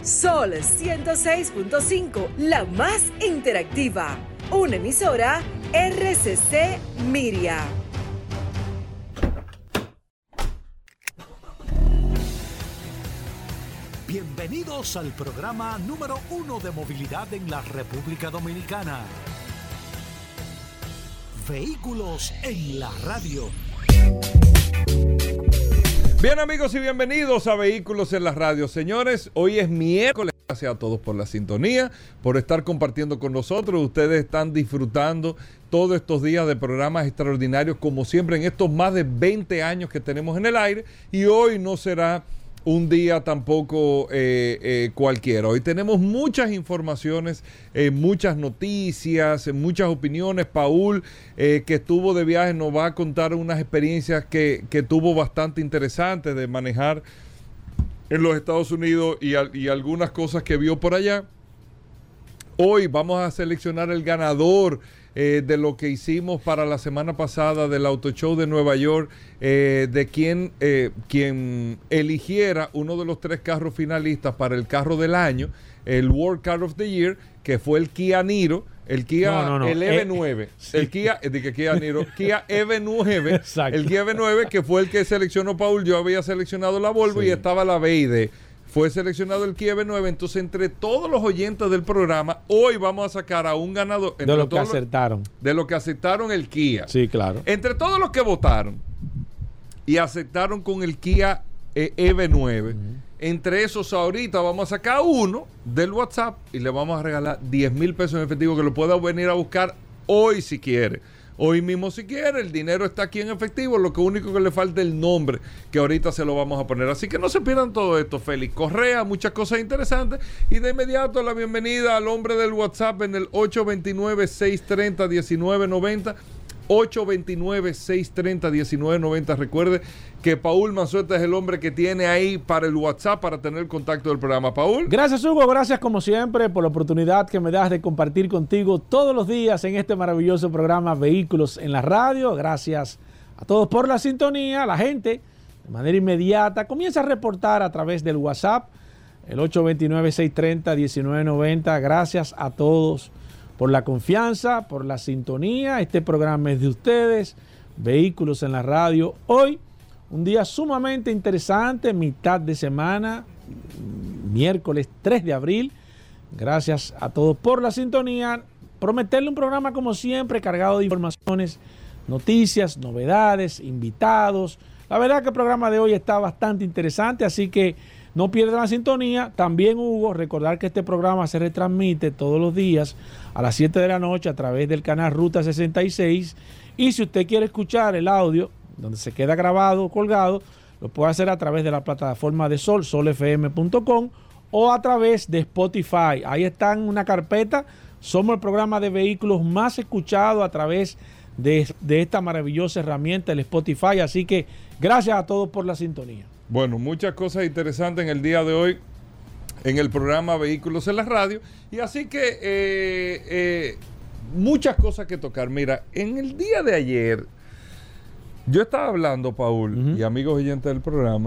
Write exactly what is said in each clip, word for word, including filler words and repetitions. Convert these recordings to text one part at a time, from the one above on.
Sol ciento seis punto cinco, la más interactiva. Una emisora R C C Miria. Bienvenidos al programa número uno de movilidad en la República Dominicana. Vehículos en la radio. Bien, amigos, y bienvenidos a Vehículos en la radio. Señores, hoy es miércoles. Gracias a todos por la sintonía, por estar compartiendo con nosotros. Ustedes están disfrutando todos estos días de programas extraordinarios, como siempre, en estos más de veinte años que tenemos en el aire. Y hoy no será un día tampoco eh, eh, cualquiera. Hoy tenemos muchas informaciones, eh, muchas noticias, eh, muchas opiniones. Paul, eh, que estuvo de viaje, nos va a contar unas experiencias que, que tuvo bastante interesantes de manejar en los Estados Unidos y, y algunas cosas que vio por allá. Hoy vamos a seleccionar el ganador eh, de lo que hicimos para la semana pasada del Auto Show de Nueva York, eh, de quien, eh, quien eligiera uno de los tres carros finalistas para el carro del año, el World Car of the Year, que fue el Kia Niro, el Kia, no, no, no. el E V nueve, eh, sí. el Kia, eh, de Kia Niro, Kia E V nueve, exacto. El Kia E V nueve, que fue el que seleccionó Paul. Yo había seleccionado la Volvo, sí, y estaba la B y D. Fue seleccionado el Kia E V nueve. Entonces, entre todos los oyentes del programa, hoy vamos a sacar a un ganador. De lo que acertaron. Los, de lo que aceptaron el Kia. Sí, claro. Entre todos los que votaron y aceptaron con el Kia eh, E V nueve, uh-huh. Entre esos, ahorita vamos a sacar uno del WhatsApp y le vamos a regalar diez mil pesos en efectivo, que lo pueda venir a buscar hoy si quiere. Hoy mismo si quiere, el dinero está aquí en efectivo, lo que único que le falta es el nombre, que ahorita se lo vamos a poner. Así que no se pierdan todo esto. Félix Correa, muchas cosas interesantes. Y de inmediato la bienvenida al hombre del WhatsApp en el ocho dos nueve, seis tres cero, uno nueve nueve cero. ocho dos nueve, seis tres cero, uno nueve nueve cero. Recuerde que Paul Manzueta es el hombre que tiene ahí para el WhatsApp para tener el contacto del programa. Paul. Gracias, Hugo. Gracias como siempre por la oportunidad que me das de compartir contigo todos los días en este maravilloso programa Vehículos en la Radio. Gracias a todos por la sintonía. La gente de manera inmediata comienza a reportar a través del WhatsApp, el ocho dos nueve, seis tres cero, uno nueve nueve cero. Gracias a todos por la confianza, por la sintonía. Este programa es de ustedes, Vehículos en la Radio. Hoy, un día sumamente interesante, mitad de semana, miércoles tres de abril. Gracias a todos por la sintonía. Prometerle un programa como siempre, cargado de informaciones, noticias, novedades, invitados. La verdad que el programa de hoy está bastante interesante, así que no pierdan la sintonía. También, Hugo, recordar que este programa se retransmite todos los días a las siete de la noche a través del canal Ruta sesenta y seis. Y si usted quiere escuchar el audio, donde se queda grabado, colgado, lo puede hacer a través de la plataforma de Sol, sol f m punto com, o a través de Spotify. Ahí está en una carpeta. Somos el programa de vehículos más escuchado a través de, de esta maravillosa herramienta, el Spotify. Así que gracias a todos por la sintonía. Bueno, muchas cosas interesantes en el día de hoy en el programa Vehículos en la Radio. Y así que eh, eh, muchas cosas que tocar. Mira, en el día de ayer yo estaba hablando, Paul, uh-huh. y amigos oyentes del programa,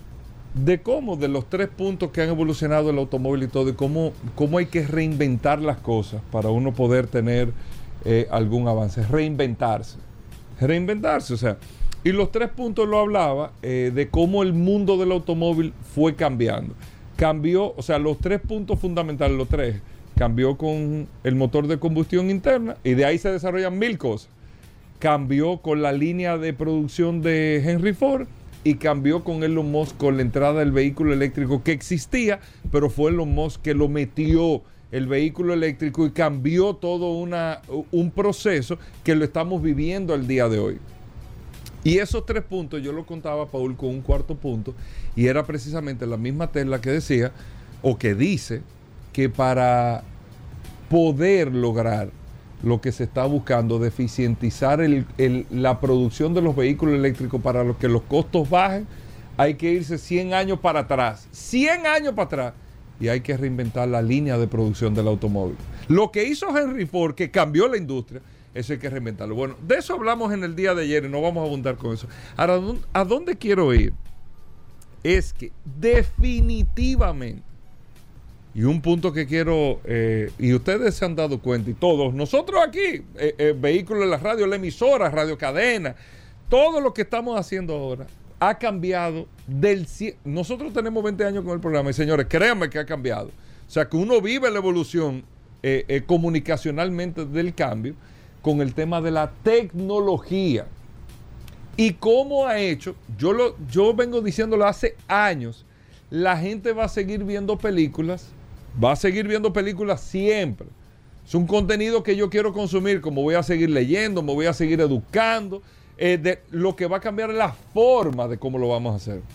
de cómo de los tres puntos que han evolucionado el automóvil y todo, y cómo, cómo hay que reinventar las cosas para uno poder tener eh, algún avance. Reinventarse. Reinventarse, o sea... Y los tres puntos lo hablaba eh, de cómo el mundo del automóvil fue cambiando. Cambió, o sea, los tres puntos fundamentales, los tres, cambió con el motor de combustión interna y de ahí se desarrollan mil cosas. Cambió con la línea de producción de Henry Ford y cambió con Elon Musk con la entrada del vehículo eléctrico que existía, pero fue Elon Musk que lo metió el vehículo eléctrico y cambió todo una, un proceso que lo estamos viviendo el día de hoy. Y esos tres puntos yo lo contaba, Paul, con un cuarto punto, y era precisamente la misma Tesla que decía, o que dice, que para poder lograr lo que se está buscando, de eficientizar el, el, la producción de los vehículos eléctricos para los que los costos bajen, hay que irse cien años para atrás, cien años para atrás, y hay que reinventar la línea de producción del automóvil. Lo que hizo Henry Ford, que cambió la industria, eso hay que reinventarlo. Bueno, de eso hablamos en el día de ayer y no vamos a abundar con eso. Ahora, ¿a dónde quiero ir? Es que definitivamente Y un punto que quiero, eh, y ustedes se han dado cuenta, y todos, nosotros aquí, eh, eh, Vehículos en la Radio, la emisora, Radio Cadena, todo lo que estamos haciendo ahora ha cambiado del... Nosotros tenemos veinte años con el programa y señores, créanme que ha cambiado. O sea, que uno vive la evolución eh, eh, comunicacionalmente del cambio con el tema de la tecnología. Y cómo ha hecho, yo, lo, yo vengo diciéndolo hace años, la gente va a seguir viendo películas, va a seguir viendo películas siempre. Es un contenido que yo quiero consumir, como voy a seguir leyendo, me voy a seguir educando. Eh, de, lo que va a cambiar es la forma de cómo lo vamos a hacer.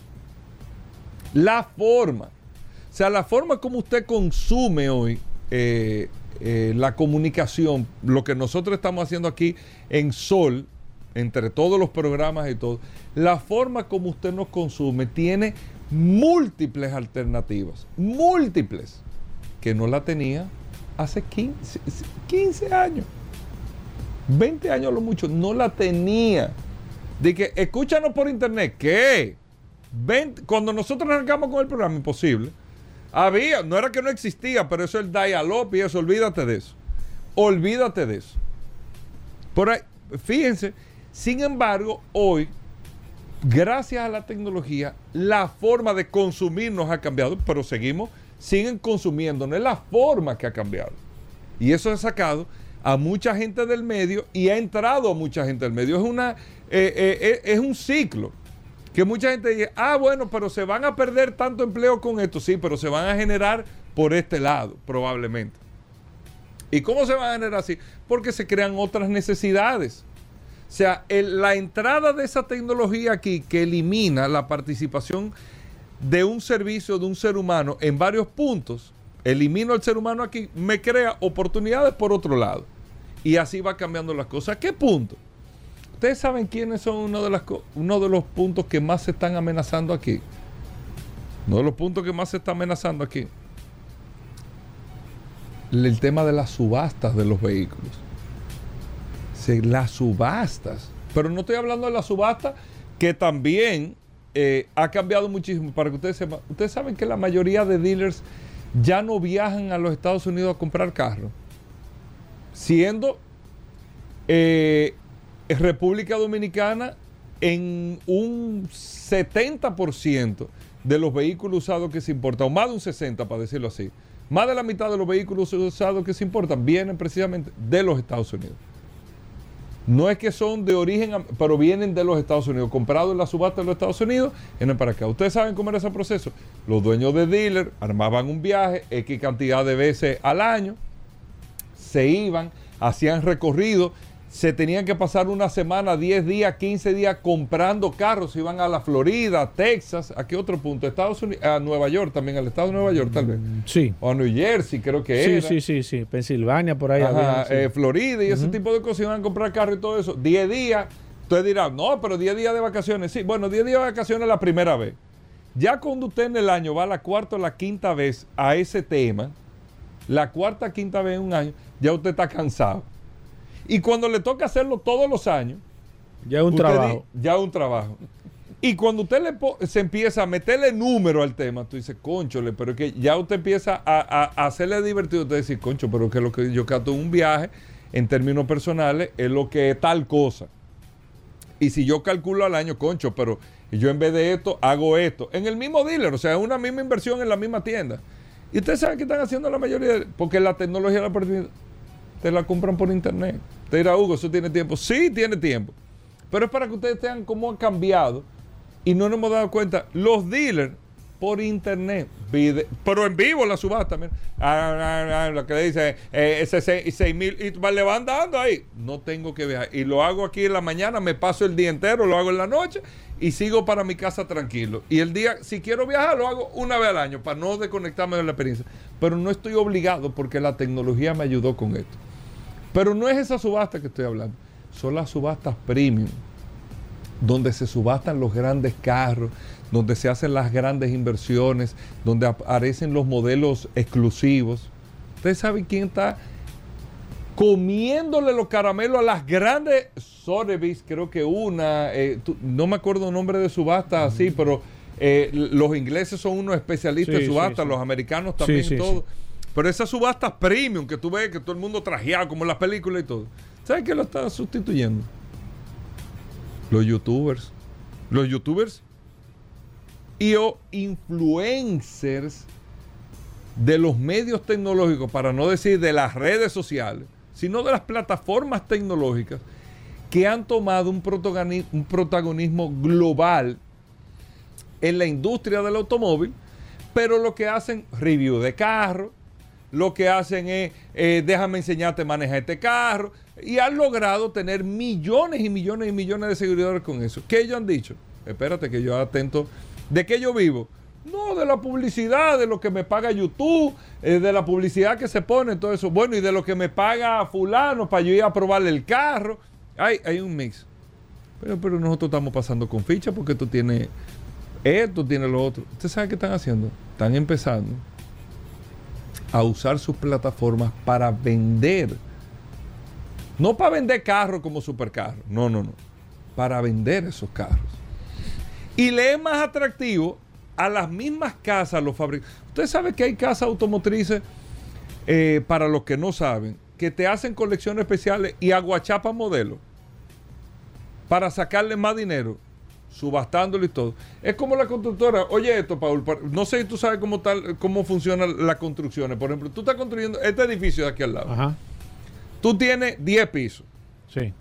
La forma. O sea, la forma como usted consume hoy eh, eh, la comunicación, lo que nosotros estamos haciendo aquí en Sol, entre todos los programas y todo, la forma como usted nos consume tiene múltiples alternativas, múltiples, que no la tenía hace quince, quince años, veinte años a lo mucho, no la tenía. De que escúchanos por internet, ¿qué? veinte, cuando nosotros arrancamos con el programa, imposible. Había, no era que no existía, pero eso es el dial-up y eso, olvídate de eso. Olvídate de eso. Por ahí, fíjense, sin embargo, hoy, gracias a la tecnología, la forma de consumirnos ha cambiado, pero seguimos, siguen consumiendo, no es la forma que ha cambiado. Y eso ha sacado a mucha gente del medio y ha entrado a mucha gente del medio. Es una, eh, eh, es un ciclo. Que mucha gente dice, ah, bueno, pero se van a perder tanto empleo con esto. Sí, pero se van a generar por este lado, probablemente. ¿Y cómo se van a generar así? Porque se crean otras necesidades. O sea, el, la entrada de esa tecnología aquí que elimina la participación de un servicio, de un ser humano en varios puntos, elimino al ser humano aquí, me crea oportunidades por otro lado. Y así va cambiando las cosas. ¿A qué punto? Ustedes saben quiénes son uno de, las, uno de los puntos que más se están amenazando aquí. Uno de los puntos que más se está amenazando aquí. El tema de las subastas de los vehículos. Sí, las subastas. Pero no estoy hablando de la subasta que también eh, ha cambiado muchísimo. Para que ustedes sepan, ustedes saben que la mayoría de dealers ya no viajan a los Estados Unidos a comprar carros. Siendo eh, República Dominicana en un setenta por ciento de los vehículos usados que se importan, o más de un sesenta por ciento para decirlo así. Más de la mitad de los vehículos usados que se importan vienen precisamente de los Estados Unidos. No es que son de origen, pero vienen de los Estados Unidos, comprados en la subasta de los Estados Unidos, vienen para acá. Ustedes saben cómo era ese proceso. Los dueños de dealer armaban un viaje X cantidad de veces al año, se iban, hacían recorrido, se tenían que pasar una semana, diez días, quince días comprando carros, iban a la Florida, a Texas, ¿a qué otro punto? Estados Unidos, a Nueva York también, al estado de Nueva York tal vez. Sí. O a New Jersey, creo que sí, era. Sí, sí, sí, Pensilvania, por ahí. Ajá, había, sí. eh, Florida y uh-huh. ese tipo de cosas, iban a comprar carros y todo eso. diez días, ustedes dirán, no, pero diez días de vacaciones. Sí, bueno, diez días de vacaciones la primera vez. Ya cuando usted en el año va la cuarta o la quinta vez a ese tema, la cuarta, quinta vez en un año, ya usted está cansado. Y cuando le toca hacerlo todos los años, ya es un trabajo. Di, ya es un trabajo. Y cuando usted le po- se empieza a meterle número al tema, tú dices, conchole, pero es que ya usted empieza a, a, a hacerle divertido. Usted dice, concho, pero que lo que yo capto un viaje en términos personales es lo que es tal cosa. Y si yo calculo al año, concho, pero yo en vez de esto hago esto. En el mismo dealer, o sea, es una misma inversión en la misma tienda. Y ustedes saben qué están haciendo la mayoría, de, porque la tecnología la permite. Te la compran por internet. Te dirá, Hugo, ¿eso tiene tiempo? Sí, tiene tiempo. Pero es para que ustedes vean cómo ha cambiado. Y no nos hemos dado cuenta. Los dealers por internet. Vide, pero en vivo la subasta. Mira. Ah, ah, ah, lo que le dice, eh, ese seis mil. Y le van dando ahí. No tengo que viajar. Y lo hago aquí en la mañana. Me paso el día entero. Lo hago en la noche. Y sigo para mi casa tranquilo. Y el día, si quiero viajar, lo hago una vez al año. Para no desconectarme de la experiencia. Pero no estoy obligado porque la tecnología me ayudó con esto. Pero no es esa subasta que estoy hablando. Son las subastas premium, donde se subastan los grandes carros, donde se hacen las grandes inversiones, donde aparecen los modelos exclusivos. ¿Ustedes saben quién está comiéndole los caramelos a las grandes Sotheby's? Creo que una, eh, tú, no me acuerdo el nombre de subasta así, pero Eh, los ingleses son unos especialistas Sí, en subastas, sí, sí. los americanos también Sí, y sí, todo. sí. Pero esas subastas premium que tú ves, que todo el mundo trajeado como en las películas y todo. ¿Sabes qué lo está sustituyendo? Los youtubers. Los youtubers y o influencers de los medios tecnológicos, para no decir de las redes sociales, sino de las plataformas tecnológicas que han tomado un protagonismo, un protagonismo global en la industria del automóvil, pero lo que hacen, review de carro, lo que hacen es, eh, déjame enseñarte a manejar este carro, y han logrado tener millones y millones y millones de seguidores con eso. ¿Qué ellos han dicho? Espérate que yo atento. ¿De qué yo vivo? No, de la publicidad, de lo que me paga YouTube, eh, de la publicidad que se pone, todo eso. Bueno, y de lo que me paga fulano para yo ir a probarle el carro. Hay, hay un mix. Pero, pero nosotros estamos pasando con ficha porque tú tienes esto, tienes lo otro. ¿Ustedes saben qué están haciendo? Están empezando a usar sus plataformas para vender. No para vender carros como supercarros. No, no, no. Para vender esos carros. Y le es más atractivo a las mismas casas, los fabricantes. Usted sabe que hay casas automotrices, eh, para los que no saben, que te hacen colecciones especiales y aguachapan modelos para sacarle más dinero, subastándolo y todo. Es como la constructora. Oye esto, Paul, no sé si tú sabes cómo, tal, cómo funcionan las construcciones. Por ejemplo, tú estás construyendo este edificio de aquí al lado. Ajá. Tú tienes diez pisos. Sí.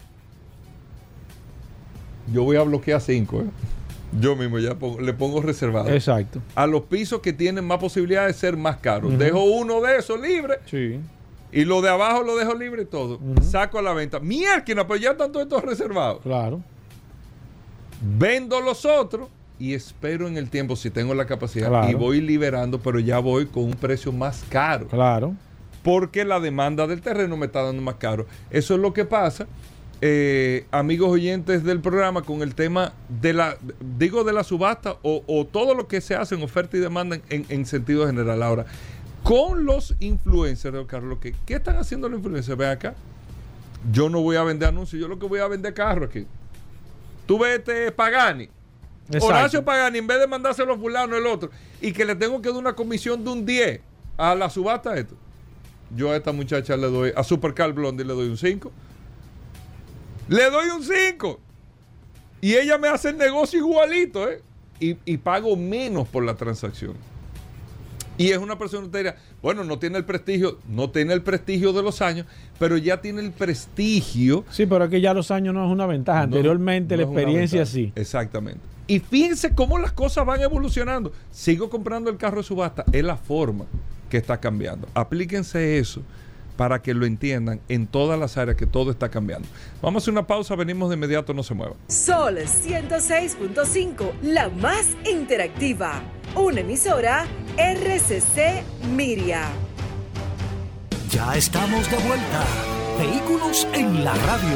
Yo voy a bloquear cinco, ¿eh? Yo mismo ya pongo, le pongo reservado. Exacto. A los pisos que tienen más posibilidades de ser más caros. Uh-huh. Dejo uno de esos libre. Sí. Y lo de abajo lo dejo libre y todo. Uh-huh. Saco a la venta. Mierda, pues ya están todos estos reservados. Claro. Vendo los otros y espero en el tiempo, si tengo la capacidad, Claro. y voy liberando, pero ya voy con un precio más caro. Claro. Porque la demanda del terreno me está dando más caro. Eso es lo que pasa, eh, amigos oyentes del programa, con el tema de la, digo, de la subasta o, o todo lo que se hace en oferta y demanda en, en sentido general. Ahora, con los influencers, don Carlos, ¿qué, ¿qué están haciendo los influencers? Ven acá. Yo no voy a vender anuncios, yo lo que voy a vender carro aquí. Tú ves este Pagani. Exacto. Horacio Pagani, en vez de mandárselo a fulano el otro, y que le tengo que dar una comisión de un diez a la subasta esto. Yo a esta muchacha le doy, a Supercar Blondie le doy un cinco. Le doy un cinco. Y ella me hace el negocio igualito, ¿eh? Y, y pago menos por la transacción. Y es una persona que te dirá, bueno, no tiene el prestigio, no tiene el prestigio de los años, pero ya tiene el prestigio. Sí, pero es que ya los años no es una ventaja. No, Anteriormente no la es una experiencia ventaja. sí. Exactamente. Y fíjense cómo las cosas van evolucionando. Sigo comprando el carro de subasta. Es la forma que está cambiando. Aplíquense eso para que lo entiendan en todas las áreas, que todo está cambiando. Vamos a hacer una pausa, venimos de inmediato, no se muevan. Sol ciento seis punto cinco, la más interactiva. Una emisora R C C Miria. Ya estamos de vuelta. Vehículos en la radio.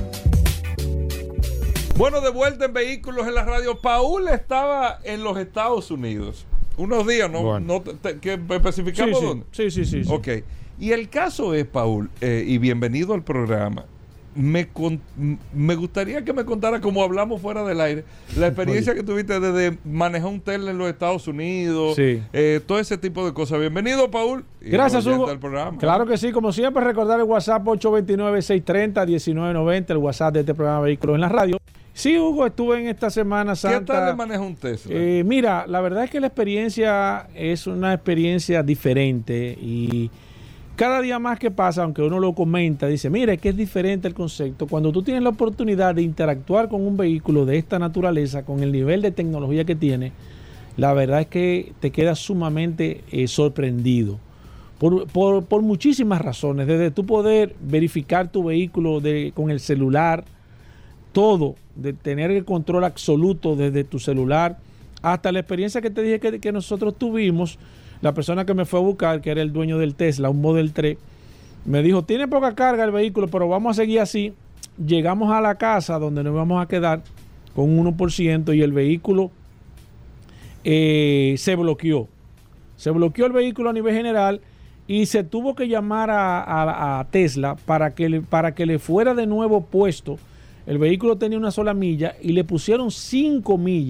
Bueno, de vuelta en Vehículos en la Radio. Paul estaba en los Estados Unidos. Unos días, ¿no? Bueno. no te, te, ¿qué especificamos Sí, sí. dónde? Sí, sí, sí, sí. Ok. Y el caso es, Paul, eh, y bienvenido al programa. Me, con, me gustaría que me contara, como hablamos fuera del aire, la experiencia que tuviste desde manejar un Tesla en los Estados Unidos, Sí. eh, todo ese tipo de cosas. Bienvenido, Paul. Y Gracias, oyente Hugo. del programa. Claro que sí, como siempre, recordar el WhatsApp ocho dos nueve, seis tres cero, uno nueve nueve cero, el WhatsApp de este programa Vehículos en la Radio. Sí, Hugo, estuve en esta Semana Santa. ¿Qué tal le maneja un Tesla? Eh, mira, la verdad es que la experiencia es una experiencia diferente y cada día más que pasa, aunque uno lo comenta, dice, mira, es que es diferente el concepto. Cuando tú tienes la oportunidad de interactuar con un vehículo de esta naturaleza, con el nivel de tecnología que tiene, la verdad es que te quedas sumamente eh, sorprendido. Por, por, por muchísimas razones, desde tú poder verificar tu vehículo de, con el celular, todo, de tener el control absoluto desde tu celular, hasta la experiencia que te dije que, que nosotros tuvimos. La persona que me fue a buscar, que era el dueño del Tesla, un Model tres, me dijo, tiene poca carga el vehículo, pero vamos a seguir así. Llegamos a la casa donde nos vamos a quedar con un uno por ciento y el vehículo eh, se bloqueó. Se bloqueó el vehículo a nivel general y se tuvo que llamar a, a, a Tesla para que, le, para que le fuera de nuevo puesto. El vehículo tenía una sola milla y le pusieron cinco millas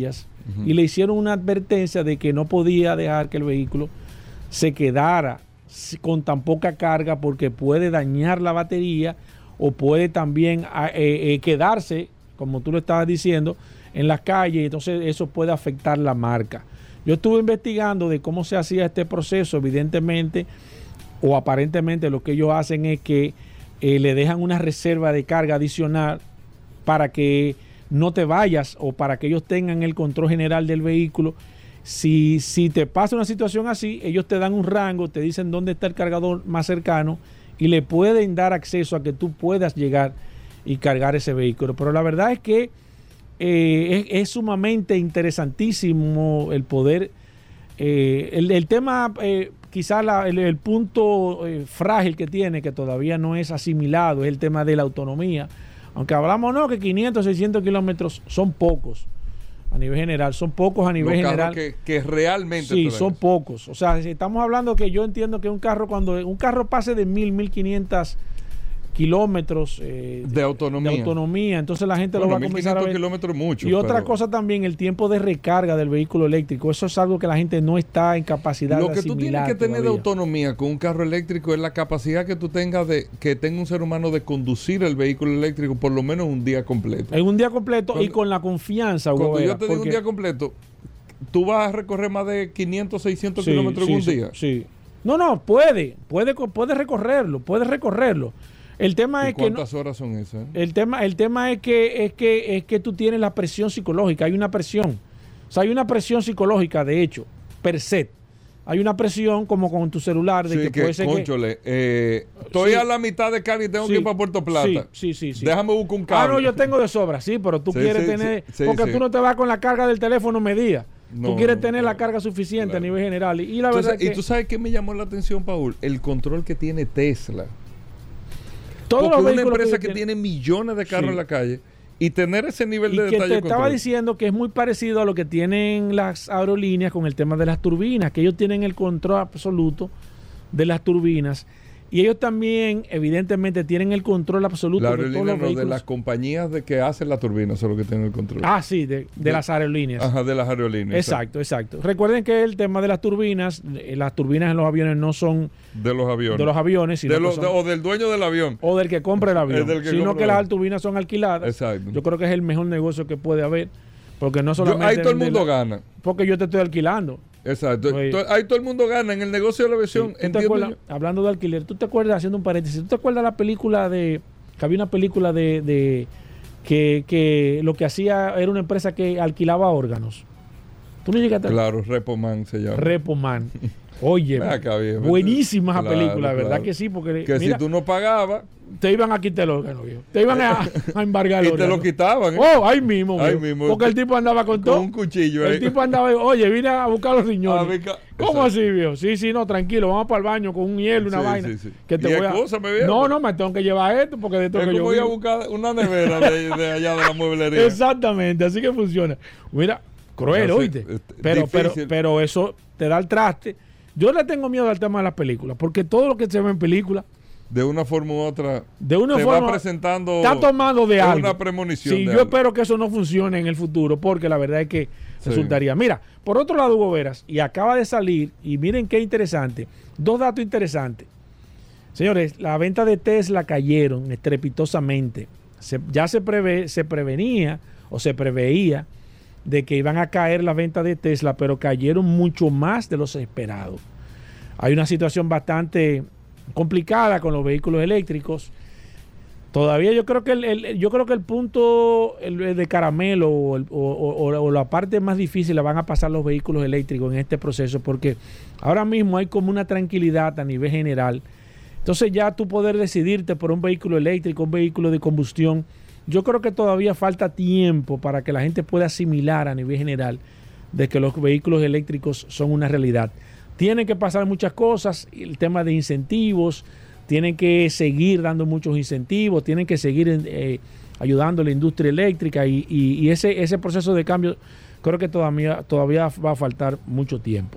uh-huh. y le hicieron una advertencia de que no podía dejar que el vehículo se quedara con tan poca carga porque puede dañar la batería o puede también eh, eh, quedarse, como tú lo estabas diciendo, en las calles, entonces eso puede afectar la marca. Yo estuve investigando de cómo se hacía este proceso, evidentemente, o aparentemente lo que ellos hacen es que eh, le dejan una reserva de carga adicional para que no te vayas o para que ellos tengan el control general del vehículo. Si, si te pasa una situación así, ellos te dan un rango, te dicen dónde está el cargador más cercano y le pueden dar acceso a que tú puedas llegar y cargar ese vehículo. Pero la verdad es que eh, es, es sumamente interesantísimo el poder. Eh, el, el tema, eh, quizás el, el punto eh, frágil que tiene, que todavía no es asimilado, es el tema de la autonomía. Aunque hablamos, no, que quinientos, seiscientos kilómetros son pocos a nivel general, son pocos a nivel Los general. Que, que realmente. Sí, son pocos. O sea, si estamos hablando que yo entiendo que un carro, cuando un carro pase de mil, mil quinientos kilómetros eh, de autonomía. de autonomía, entonces la gente bueno, lo va a comenzar a ver. Kilómetros mucho, y otra pero... cosa también, el tiempo de recarga del vehículo eléctrico. Eso es algo que la gente no está en capacidad de asimilar. Lo que tú tienes que tener todavía. de autonomía con un carro eléctrico es la capacidad que tú tengas de que tenga un ser humano de conducir el vehículo eléctrico por lo menos un día completo. En un día completo cuando, y con la confianza. Cuando Hugo, yo te porque... digo un día completo, tú vas a recorrer más de quinientos, seiscientos sí, kilómetros sí, en un sí, día. Sí. No, no, puede, puede, puede recorrerlo, puede recorrerlo. El tema es que ¿cuántas horas son esas? El tema, el tema es que es que es que tú tienes la presión psicológica, hay una presión. O sea, hay una presión psicológica, de hecho, per se. Hay una presión como con tu celular de sí, que, que puede ser cónchole, que, eh, estoy sí, a la mitad de Cali y tengo sí, que ir para Puerto Plata. Sí, sí, sí, sí. Déjame buscar un cable. Ah, no, yo tengo de sobra, sí, pero tú sí, quieres sí, tener, sí, porque sí. tú no te vas con la carga del teléfono medida. No, tú quieres no, tener claro, la carga suficiente claro. a nivel general. Y, y la Entonces, verdad y que tú sabes qué me llamó la atención, Paul, el control que tiene Tesla. Todos Porque los una empresa que, que tiene millones de carros sí. en la calle y tener ese nivel y de que detalle. te y estaba control. diciendo que es muy parecido a lo que tienen las aerolíneas con el tema de las turbinas, que ellos tienen el control absoluto de las turbinas y ellos también evidentemente tienen el control absoluto la de todos aerolínea los no, vehículos. de las compañías de que hacen la turbina son los que tienen el control. Ah, sí, de, de, de las aerolíneas. Ajá, de las aerolíneas. Exacto, exacto, exacto. Recuerden que el tema de las turbinas, eh, las turbinas en los aviones no son de los aviones. De los aviones, sino de los, son, de, o del dueño del avión. O del que compra el avión. El que sino que el las turbinas son alquiladas. Exacto. Yo creo que es el mejor negocio que puede haber. Porque no solamente. Yo, ahí todo el mundo la, gana. Porque yo te estoy alquilando. Exacto. Oye, to, ahí todo el mundo gana en el negocio de la aviación. Sí, acuerdas, hablando de alquiler, ¿tú te acuerdas, haciendo un paréntesis, ¿tú te acuerdas la película de. Que había una película de. de que, que lo que hacía era una empresa que alquilaba órganos? ¿Tú no llegaste a... Claro, Repoman se llama. Repoman. Oye, acá, bien, buenísima esa claro, película, ¿verdad claro. que sí? Porque que mira, si tú no pagabas, te iban a quitar el órgano, viejo. Te iban a, a embargar el y órgano. te lo quitaban. ¿eh? Oh, ahí mismo, ahí viejo. mismo. Porque el tipo andaba con, con todo. un cuchillo. El ahí. tipo andaba, oye, vine a buscar los riñones. Beca... ¿Cómo Exacto. así, viejo? Sí, sí, no, tranquilo, vamos para el baño con un hielo, una sí, vaina. Sí, sí. Que te y voy a... excúsame, viejo. No, no, me tengo que llevar esto porque de esto es que como yo voy a vivo. buscar una nevera de, de allá de la mueblería. Exactamente, así que funciona. Mira, cruel, No, sí, oíste. es Pero, pero, difícil. pero eso te da el traste. Yo le tengo miedo al tema de las películas, porque todo lo que se ve en películas, de una forma u otra, de una te forma va presentando está tomado de algo. una premonición. Sí, de yo algo. espero que eso no funcione en el futuro, porque la verdad es que Sí. resultaría. Mira, por otro lado, Hugo Veras, y acaba de salir, y miren qué interesante, dos datos interesantes. Señores, la venta de Tesla cayeron estrepitosamente. Se, ya se prevé, se prevenía o se preveía de que iban a caer las ventas de Tesla, pero cayeron mucho más de los esperados. Hay una situación bastante complicada con los vehículos eléctricos. Todavía yo creo que el, el yo creo que el punto el, el de caramelo o, el, o, o, o la parte más difícil la van a pasar los vehículos eléctricos en este proceso, porque ahora mismo hay como una tranquilidad a nivel general. Entonces ya tú poder decidirte por un vehículo eléctrico, un vehículo de combustión, yo creo que todavía falta tiempo para que la gente pueda asimilar a nivel general de que los vehículos eléctricos son una realidad. Tienen que pasar muchas cosas, el tema de incentivos, tienen que seguir dando muchos incentivos, tienen que seguir eh, ayudando a la industria eléctrica y, y, y ese, ese proceso de cambio creo que todavía, todavía va a faltar mucho tiempo.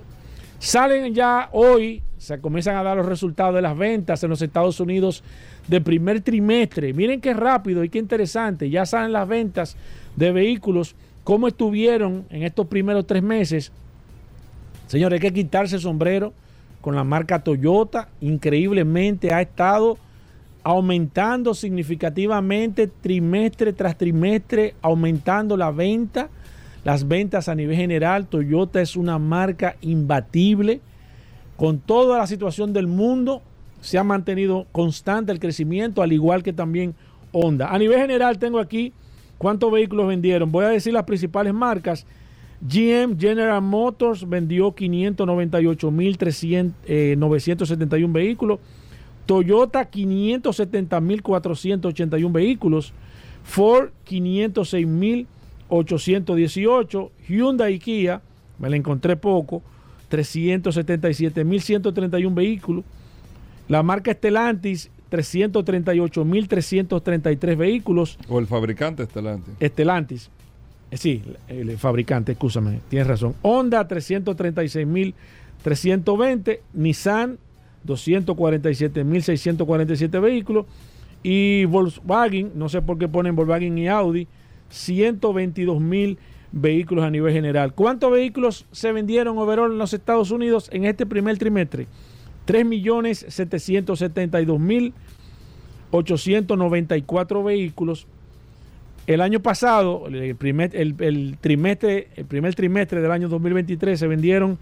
Salen ya hoy, se comienzan a dar los resultados de las ventas en los Estados Unidos del primer trimestre. Miren qué rápido y qué interesante, ya salen las ventas de vehículos cómo estuvieron en estos primeros tres meses. Señores, hay que quitarse el sombrero con la marca Toyota. Increíblemente ha estado aumentando significativamente trimestre tras trimestre, aumentando la venta, las ventas a nivel general. Toyota es una marca imbatible. Con toda la situación del mundo, se ha mantenido constante el crecimiento, al igual que también Honda. A nivel general tengo aquí cuántos vehículos vendieron. Voy a decir las principales marcas. G M, General Motors, vendió quinientos noventa y ocho mil novecientos setenta y uno vehículos. Toyota, quinientos setenta mil cuatrocientos ochenta y uno vehículos. Ford, quinientos seis mil ochocientos dieciocho. Hyundai y Kia, me la encontré poco, trescientos setenta y siete mil ciento treinta y uno vehículos. La marca Stellantis, trescientos treinta y ocho mil trescientos treinta y tres vehículos. O el fabricante Stellantis. Stellantis. Eh, sí, el, el fabricante, escúchame, tienes razón. Honda, trescientos treinta y seis mil trescientos veinte. Nissan, doscientos cuarenta y siete mil seiscientos cuarenta y siete vehículos. Y Volkswagen, no sé por qué ponen Volkswagen y Audi, ciento veintidós mil vehículos a nivel general. ¿Cuántos vehículos se vendieron overall en los Estados Unidos en este primer trimestre? tres millones setecientos setenta y dos mil ochocientos noventa y cuatro vehículos. El año pasado, el primer, el, el trimestre, el primer trimestre del año dos mil veintitrés, se vendieron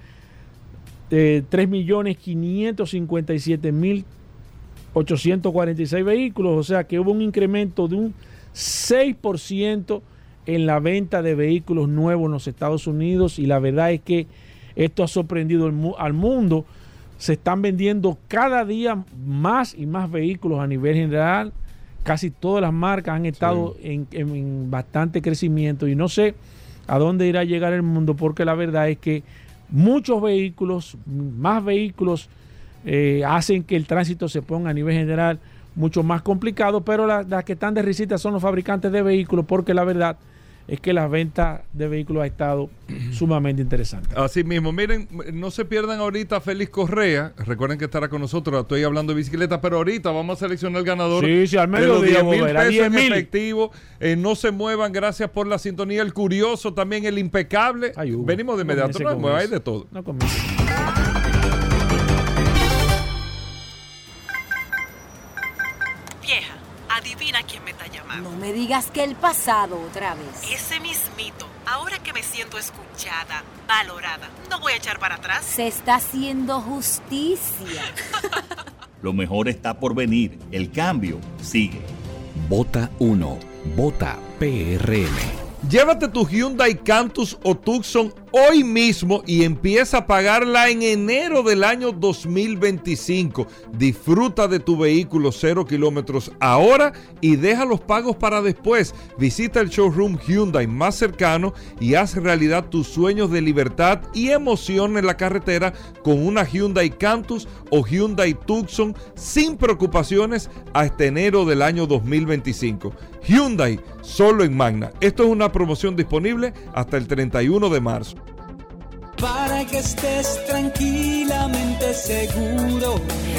eh, tres millones quinientos cincuenta y siete mil ochocientos cuarenta y seis vehículos, o sea que hubo un incremento de un seis por ciento en la venta de vehículos nuevos en los Estados Unidos, y la verdad es que esto ha sorprendido el, al mundo. Se están vendiendo cada día más y más vehículos a nivel general. Casi todas las marcas han estado sí. en, en, en bastante crecimiento, y no sé a dónde irá a llegar el mundo, porque la verdad es que muchos vehículos, más vehículos, eh, hacen que el tránsito se ponga a nivel general mucho más complicado, pero las la que están de risita son los fabricantes de vehículos, porque la verdad es que la venta de vehículos ha estado sumamente interesante. Así mismo, miren, no se pierdan ahorita a Félix Correa. Recuerden que estará con nosotros. Estoy hablando de bicicleta, pero ahorita vamos a seleccionar el ganador. Sí, sí, al de los mediodía, diez mil Bober, a pesos diez en mil. efectivo. Eh, no se muevan, gracias por la sintonía. El curioso también, el impecable. Ay, Hugo, venimos de inmediato, no, no hay de todo. No comience. Vieja, adivina quién me está llamando. No me digas que el pasado otra vez. Ese mismito. Ahora que me siento escuchada, valorada, no voy a echar para atrás. Se está haciendo justicia. Lo mejor está por venir. El cambio sigue. Vota uno. Vota P R M. Llévate tu Hyundai Cantus o Tucson hoy mismo y empieza a pagarla en enero del año dos mil veinticinco. Disfruta de tu vehículo cero kilómetros ahora y deja los pagos para después. Visita el showroom Hyundai más cercano y haz realidad tus sueños de libertad y emoción en la carretera con una Hyundai Cantus o Hyundai Tucson sin preocupaciones hasta enero del año dos mil veinticinco. Hyundai, solo en Magna. Esto es una promoción disponible hasta el treinta y uno de marzo. Para que estés tranquilamente seguro,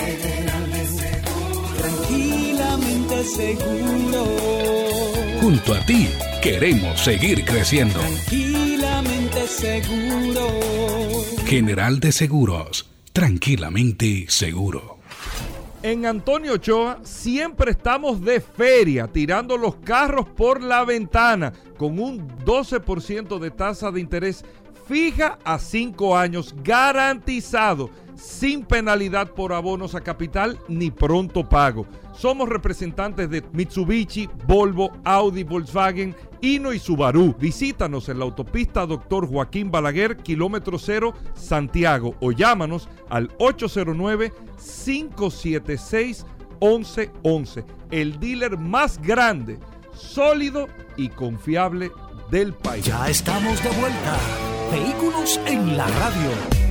tranquilamente seguro. Junto a ti, queremos seguir creciendo. Tranquilamente seguro. General de Seguros, tranquilamente seguro. En Antonio Ochoa siempre estamos de feria, tirando los carros por la ventana, con un doce por ciento de tasa de interés fija a cinco años, garantizado, sin penalidad por abonos a capital ni pronto pago. Somos representantes de Mitsubishi, Volvo, Audi, Volkswagen, Hino y Subaru. Visítanos en la autopista Doctor Joaquín Balaguer, kilómetro cero, Santiago, o llámanos al ocho cero nueve, cinco siete seis, once once. El dealer más grande, sólido y confiable del país. Ya estamos de vuelta. Vehículos en la radio.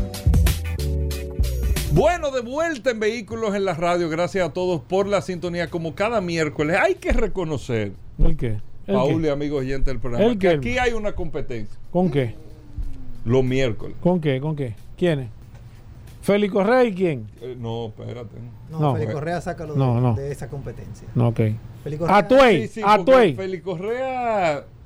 Bueno, de vuelta en Vehículos en la radio. Gracias a todos por la sintonía. Como cada miércoles, hay que reconocer, ¿El qué? ¿El Paul qué? y amigos oyentes del programa, ¿El que qué? aquí hay una competencia. ¿Con qué? Los miércoles. ¿Con qué? ¿Con qué? ¿Quiénes? ¿Félix Correa y quién? Eh, no, espérate. No, No. Félix Correa sácalo de, No, no. de esa competencia. No, ok. Félix Correa- Atuey, Sí, sí, porque Atuey. Félix Correa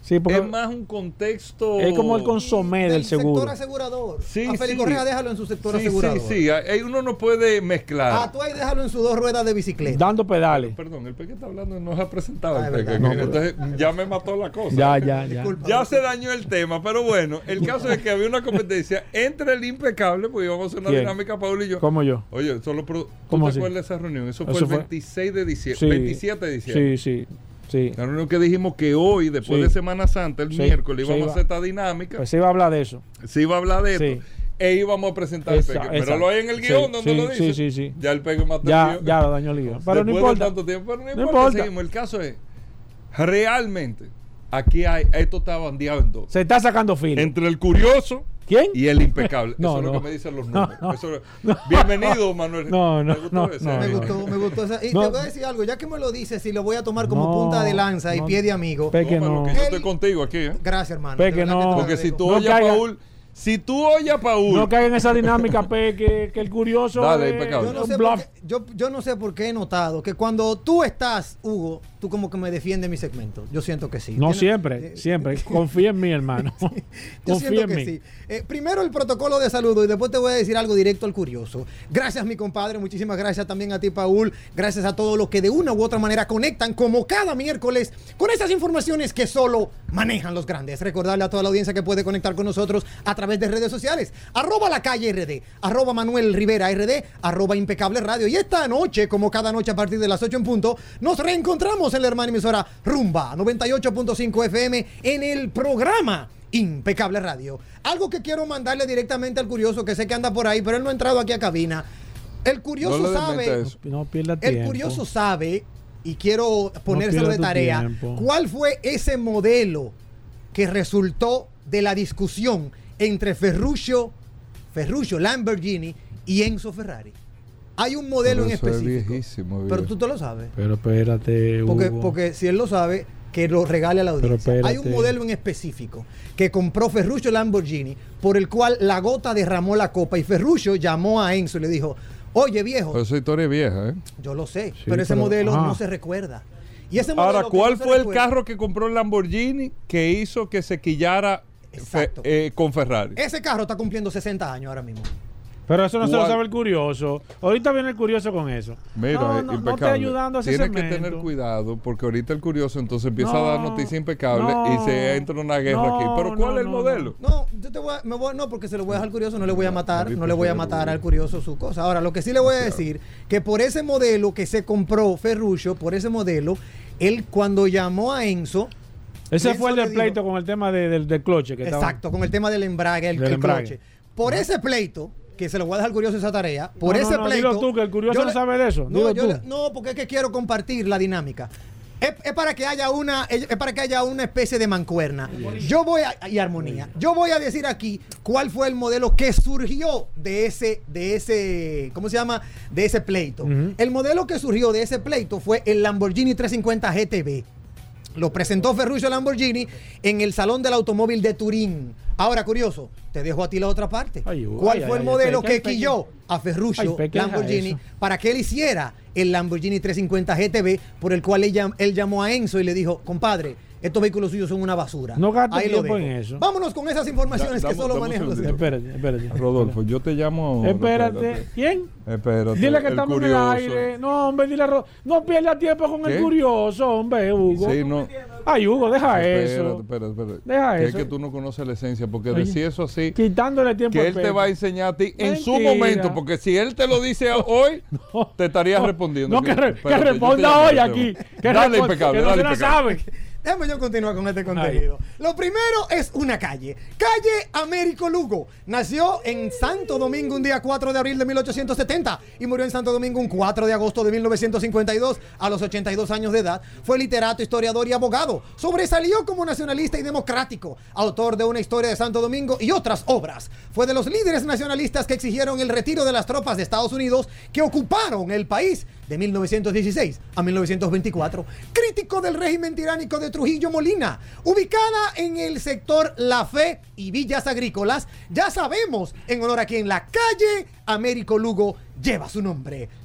Sí, porque es más un contexto. es como el consomé del, del seguro. sector asegurador. Sí, a Félix sí. Correa déjalo en su sector Sí, asegurador. sí, sí. Ahí uno no puede mezclar. A tú ahí déjalo en sus dos ruedas de bicicleta. Dando pedales. Perdón, el Peque está hablando, no se ha presentado. Ah, el es Peque, verdad. que- entonces ya me mató la cosa. Ya, ya, ya. Disculpa. Ya se dañó el tema, pero bueno, el caso es que había una competencia entre el impecable, porque íbamos a hacer una ¿Quién? dinámica, Paul y yo. Como yo. Oye, solo pro- ¿tú ¿Cómo te así? acuerdas de esa reunión? Eso, fue Eso el fue- veintiséis de diciembre, Sí. veintisiete de diciembre. Sí, sí, sí. La reunión que dijimos que hoy, después Sí. de Semana Santa, el Sí. miércoles, Se íbamos iba- a hacer esta dinámica. Pues se iba a hablar de eso. Se iba a hablar de esto. Sí. E íbamos a presentar Esa- el Peque. Pero exacto. lo hay en el Sí, guión donde sí, lo dice. sí, sí, sí. Ya el Peque mató Ya, el guión. ya lo dañó el lío. Pero no Después importa. de tanto tiempo, pero no No importa, importa. seguimos. El caso es, realmente, aquí hay, esto está bandeado en dos. Se está sacando filo. Entre el curioso ¿Quién? y el impecable. No, Eso es no. lo que me dicen los No, números. no. Eso- No. Bienvenido, Manuel. No, no, ¿Te gustó no, ese? no, Me no. gustó, me gustó esa. Y No. te voy a decir algo, ya que me lo dices, y lo voy a tomar como No, punta de lanza y no. pie de amigo. Peque, Tómalo, no. que yo Él- estoy contigo aquí, ¿eh? Gracias, hermano. Peque, de verdad que no. te lo Porque si agradezco. tú No oyes a caiga- Paul, si tú oyes a Paul, No caigan en esa dinámica, Pe, que, que el curioso. Dale, es impecable. Yo no, un sé bluff. por qué, yo, yo no sé por qué he notado que cuando tú estás, Hugo, tú como que me defiendes mi segmento. Yo siento que sí. No Tiene- siempre, eh, siempre. Confía en mí, hermano. Yo Confía siento en que mí. sí. Eh, primero el protocolo de saludo y después te voy a decir algo directo al curioso. Gracias, mi compadre. Muchísimas gracias también a ti, Paul. Gracias a todos los que de una u otra manera conectan, como cada miércoles, con esas informaciones que solo manejan los grandes. Recordarle a toda la audiencia que puede conectar con nosotros a través de redes sociales. Arroba la calle R D, arroba Manuel Rivera R D, arroba Impecable Radio. Y esta noche, como cada noche a partir de las ocho en punto, nos reencontramos en la hermana emisora Rumba noventa y ocho punto cinco F M en el programa Impecable Radio. Algo que quiero mandarle directamente al curioso, que sé que anda por ahí, pero él no ha entrado aquí a cabina. El curioso No le sabe, desmenta eso. No pierda tiempo. el curioso sabe, y quiero ponérselo pierda de tu tarea, tiempo. cuál fue ese modelo que resultó de la discusión entre Ferruccio, Ferruccio Lamborghini y Enzo Ferrari. Hay un modelo Pero en eso es específico. viejísimo, pero viejo. tú te lo sabes. Pero espérate, Hugo. Porque, porque si él lo sabe, que lo regale a la Pero audiencia. Hay un espérate. modelo en específico que compró Ferruccio Lamborghini, por el cual la gota derramó la copa y Ferruccio llamó a Enzo y le dijo, oye viejo, Pero esa historia es vieja, ¿eh? yo lo sé, Sí, pero ese pero- modelo ajá. no se recuerda. Y ese modelo Ahora, que ¿cuál no se fue el recuerda- carro que compró el Lamborghini que hizo que se quillara fe- Exacto. eh, con Ferrari? Ese carro está cumpliendo sesenta años ahora mismo. Pero eso no se lo ¿Cuál? sabe el curioso. Ahorita viene el curioso con eso. Mira, no, eh, no, no impecable. te ayudando a ese Tienes que segmento. tener cuidado porque ahorita el curioso entonces empieza No, a dar noticias impecables no, y se entra en una guerra no, aquí. Pero ¿cuál no, es el no, modelo? No, yo te voy a, me voy, no, porque se lo voy a dejar al curioso, no le voy a matar, David, no le voy a prefiero- matar al curioso su cosa. Ahora, lo que sí le voy a decir, que por ese modelo que se compró Ferruccio, por ese modelo, él cuando llamó a Enzo, Ese Enzo fue el le del dijo- pleito con el tema de- del, del cloche. Que estaba- exacto, con el tema del embrague, el, Del el embrague. cloche. Por ese pleito, que se lo voy a dejar al curioso esa tarea, por No, no, ese no, pleito. dilo tú, que el curioso yo no le- sabe de eso. No, Dilo yo tú. le- no, porque es que quiero compartir la dinámica. Es, es para que haya una es para que haya una especie de mancuerna. Yo voy a, y armonía. Yo voy a decir aquí cuál fue el modelo que surgió de ese de ese ¿cómo se llama? De ese pleito. Ujú. El modelo que surgió de ese pleito fue el Lamborghini trescientos cincuenta G T B. Lo presentó Ferruccio Lamborghini en el Salón del Automóvil de Turín. Ahora, curioso, te dejo a ti la otra parte. Ay, uy, ¿Cuál ay, fue ay, el ay, modelo Peque, que Peque. quilló a Ferruccio Ay, Peque, deja Lamborghini eso. para que él hiciera el Lamborghini trescientos cincuenta G T B, por el cual él, llam- él llamó a Enzo y le dijo, compadre, estos vehículos suyos son una basura? No gaste Ahí lo tiempo dejo. en eso. Vámonos con esas informaciones Da- que dame- solo dame un manejan los segundito. Espérate, espérate. Rodolfo, yo te llamo. ahora, Espérate. ¿Quién? Espérate. Dile que el estamos en el curioso. aire. No, hombre, dile a Ro- No pierda tiempo con ¿Qué? el curioso, hombre, Hugo. Sí, no. Ay, Hugo, deja Espérate, eso. espérate, espérate. Deja Que eso. Es que tú no conoces la esencia, porque Oye, decir eso así, Quitándole tiempo que al él te Pepe. va a enseñar a ti en su Mentira. momento, porque si él te lo dice hoy, No, te estarías no, respondiendo. No, que, re- que Espérate, yo te responda llamo, hoy yo te aquí. llamo. Que Dale, responda, impecable, que no dale, se la impecable. sabe. Déjame yo continuar con este contenido. Lo primero es una calle. Calle Américo Lugo. Nació en Santo Domingo un día cuatro de abril de mil ochocientos setenta y murió en Santo Domingo un cuatro de agosto de mil novecientos cincuenta y dos a los ochenta y dos años de edad. Fue literato, historiador y abogado. Sobresalió como nacionalista y democrático. Autor de Una historia de Santo Domingo y otras obras. Fue de los líderes nacionalistas que exigieron el retiro de las tropas de Estados Unidos que ocuparon el país de mil novecientos dieciséis a mil novecientos veinticuatro. Crítico del régimen tiránico de Trujillo Molina. Ubicada en el sector La Fe y Villas Agrícolas, ya sabemos en honor a quien la calle Américo Lugo lleva su nombre.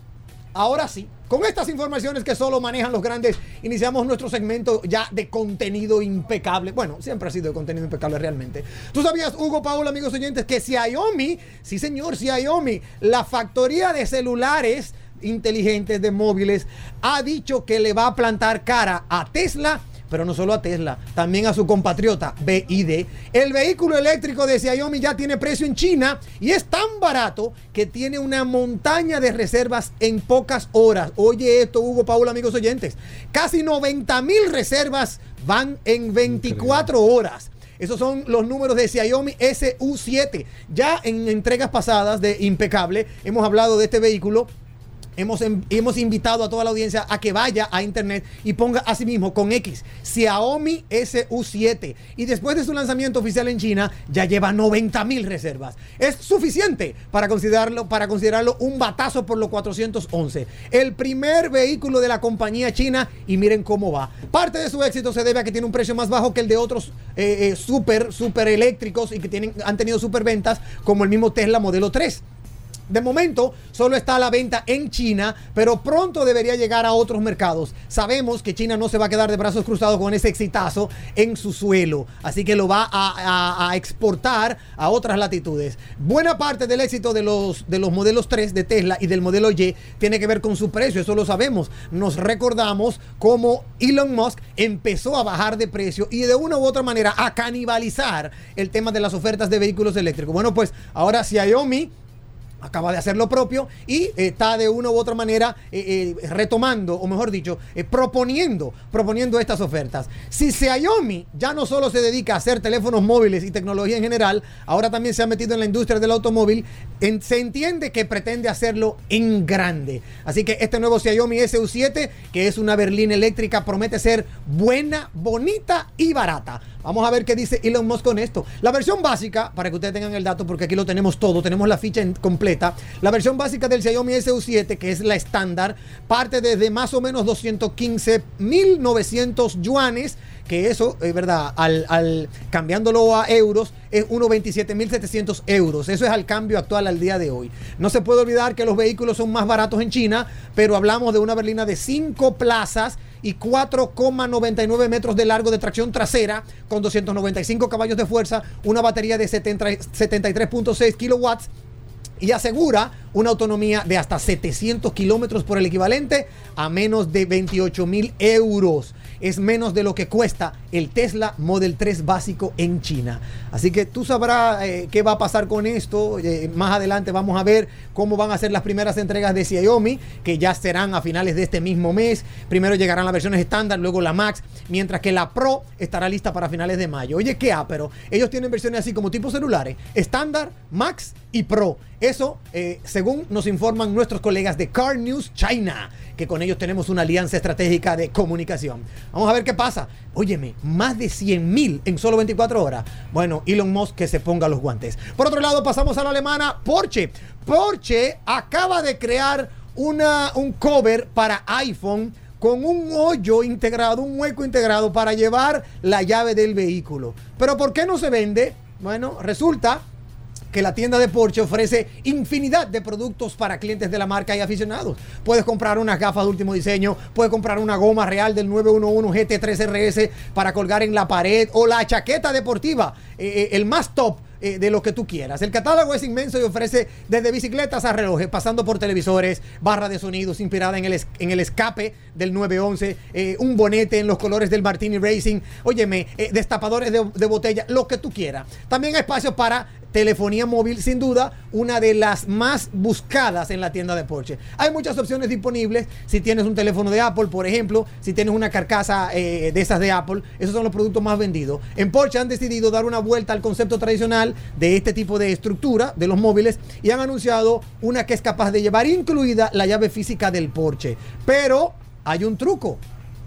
ahora sí, con estas informaciones que solo manejan los grandes, iniciamos nuestro segmento ya de contenido impecable. Bueno, siempre ha sido de contenido impecable realmente. ¿Tú sabías, Hugo, Paul, amigos oyentes, que Xiaomi, sí señor, Xiaomi, la factoría de celulares inteligentes, de móviles, ha dicho que le va a plantar cara a Tesla, pero no solo a Tesla, también a su compatriota B Y D. El vehículo eléctrico de Xiaomi ya tiene precio en China y es tan barato que tiene una montaña de reservas en pocas horas. Oye esto, Hugo, Paul, amigos oyentes, casi noventa mil reservas van en veinticuatro horas. Esos son los números de Xiaomi S U siete. Ya en entregas pasadas de Impecable hemos hablado de este vehículo. Hemos, hemos invitado a toda la audiencia a que vaya a internet y ponga así mismo con X Xiaomi S U siete, y después de su lanzamiento oficial en China ya lleva noventa mil reservas. Es suficiente para considerarlo, para considerarlo un batazo por los cuatrocientos once, el primer vehículo de la compañía china, y miren cómo va. Parte de su éxito se debe a que tiene un precio más bajo que el de otros eh, eh, super, super eléctricos y que tienen, han tenido super ventas, como el mismo Tesla Modelo tres. De momento solo está a la venta en China, pero pronto debería llegar a otros mercados. Sabemos que China no se va a quedar de brazos cruzados con ese exitazo en su suelo, así que lo va a, a, a exportar a otras latitudes. Buena parte del éxito de los, de los modelos tres de Tesla y del modelo Y tiene que ver con su precio, eso lo sabemos. Nos recordamos cómo Elon Musk empezó a bajar de precio y de una u otra manera a canibalizar el tema de las ofertas de vehículos eléctricos. Bueno, pues ahora Xiaomi acaba de hacer lo propio y eh, está de una u otra manera eh, eh, retomando, o mejor dicho, eh, proponiendo, proponiendo estas ofertas. Si Xiaomi ya no solo se dedica a hacer teléfonos móviles y tecnología en general, ahora también se ha metido en la industria del automóvil, en, se entiende que pretende hacerlo en grande. Así que este nuevo Xiaomi S U siete, que es una berlina eléctrica, promete ser buena, bonita y barata. Vamos a ver qué dice Elon Musk con esto. La versión básica, para que ustedes tengan el dato, porque aquí lo tenemos todo, tenemos la ficha en, completa. La versión básica del Xiaomi S U siete, que es la estándar, parte desde más o menos doscientos quince mil novecientos yuanes, que eso, es verdad, al, al cambiándolo a euros, es unos veintisiete mil setecientos euros. Eso es al cambio actual al día de hoy. No se puede olvidar que los vehículos son más baratos en China, pero hablamos de una berlina de cinco plazas y cuatro coma noventa y nueve metros de largo de tracción trasera, con doscientos noventa y cinco caballos de fuerza, una batería de setenta y tres punto seis kilowatts, y asegura una autonomía de hasta setecientos kilómetros por el equivalente a menos de veintiocho mil euros. Es menos de lo que cuesta el Tesla Model tres básico en China. Así que tú sabrás eh, qué va a pasar con esto. Eh, más adelante vamos a ver cómo van a ser las primeras entregas de Xiaomi, que ya serán a finales de este mismo mes. Primero llegarán las versiones estándar, luego la Max, mientras que la Pro estará lista para finales de mayo. Oye, qué ápero. Ellos tienen versiones así como tipo celulares, estándar, Max y Pro. Eso, eh, según nos informan nuestros colegas de Car News China, que con ellos tenemos una alianza estratégica de comunicación. Vamos a ver qué pasa. Óyeme, más de cien mil en solo veinticuatro horas. Bueno, Elon Musk, que se ponga los guantes. Por otro lado, pasamos a la alemana Porsche. Porsche acaba de crear una, un cover para iPhone con un hoyo integrado, un hueco integrado para llevar la llave del vehículo. ¿Pero por qué no se vende? Bueno, resulta que la tienda de Porsche ofrece infinidad de productos para clientes de la marca y aficionados. Puedes comprar unas gafas de último diseño, puedes comprar una goma real del nueve uno uno G T tres R S para colgar en la pared, o la chaqueta deportiva, eh, el más top eh, de lo que tú quieras. El catálogo es inmenso y ofrece desde bicicletas a relojes, pasando por televisores, barra de sonidos inspirada en el, es, en el escape del nueve once, eh, un bonete en los colores del Martini Racing, óyeme, eh, destapadores de, de botella, lo que tú quieras. También hay espacio para telefonía móvil, sin duda, una de las más buscadas en la tienda de Porsche. Hay muchas opciones disponibles. Si tienes un teléfono de Apple, por ejemplo, si tienes una carcasa eh, de esas de Apple, esos son los productos más vendidos. En Porsche han decidido dar una vuelta al concepto tradicional de este tipo de estructura de los móviles y han anunciado una que es capaz de llevar incluida la llave física del Porsche. Pero hay un truco.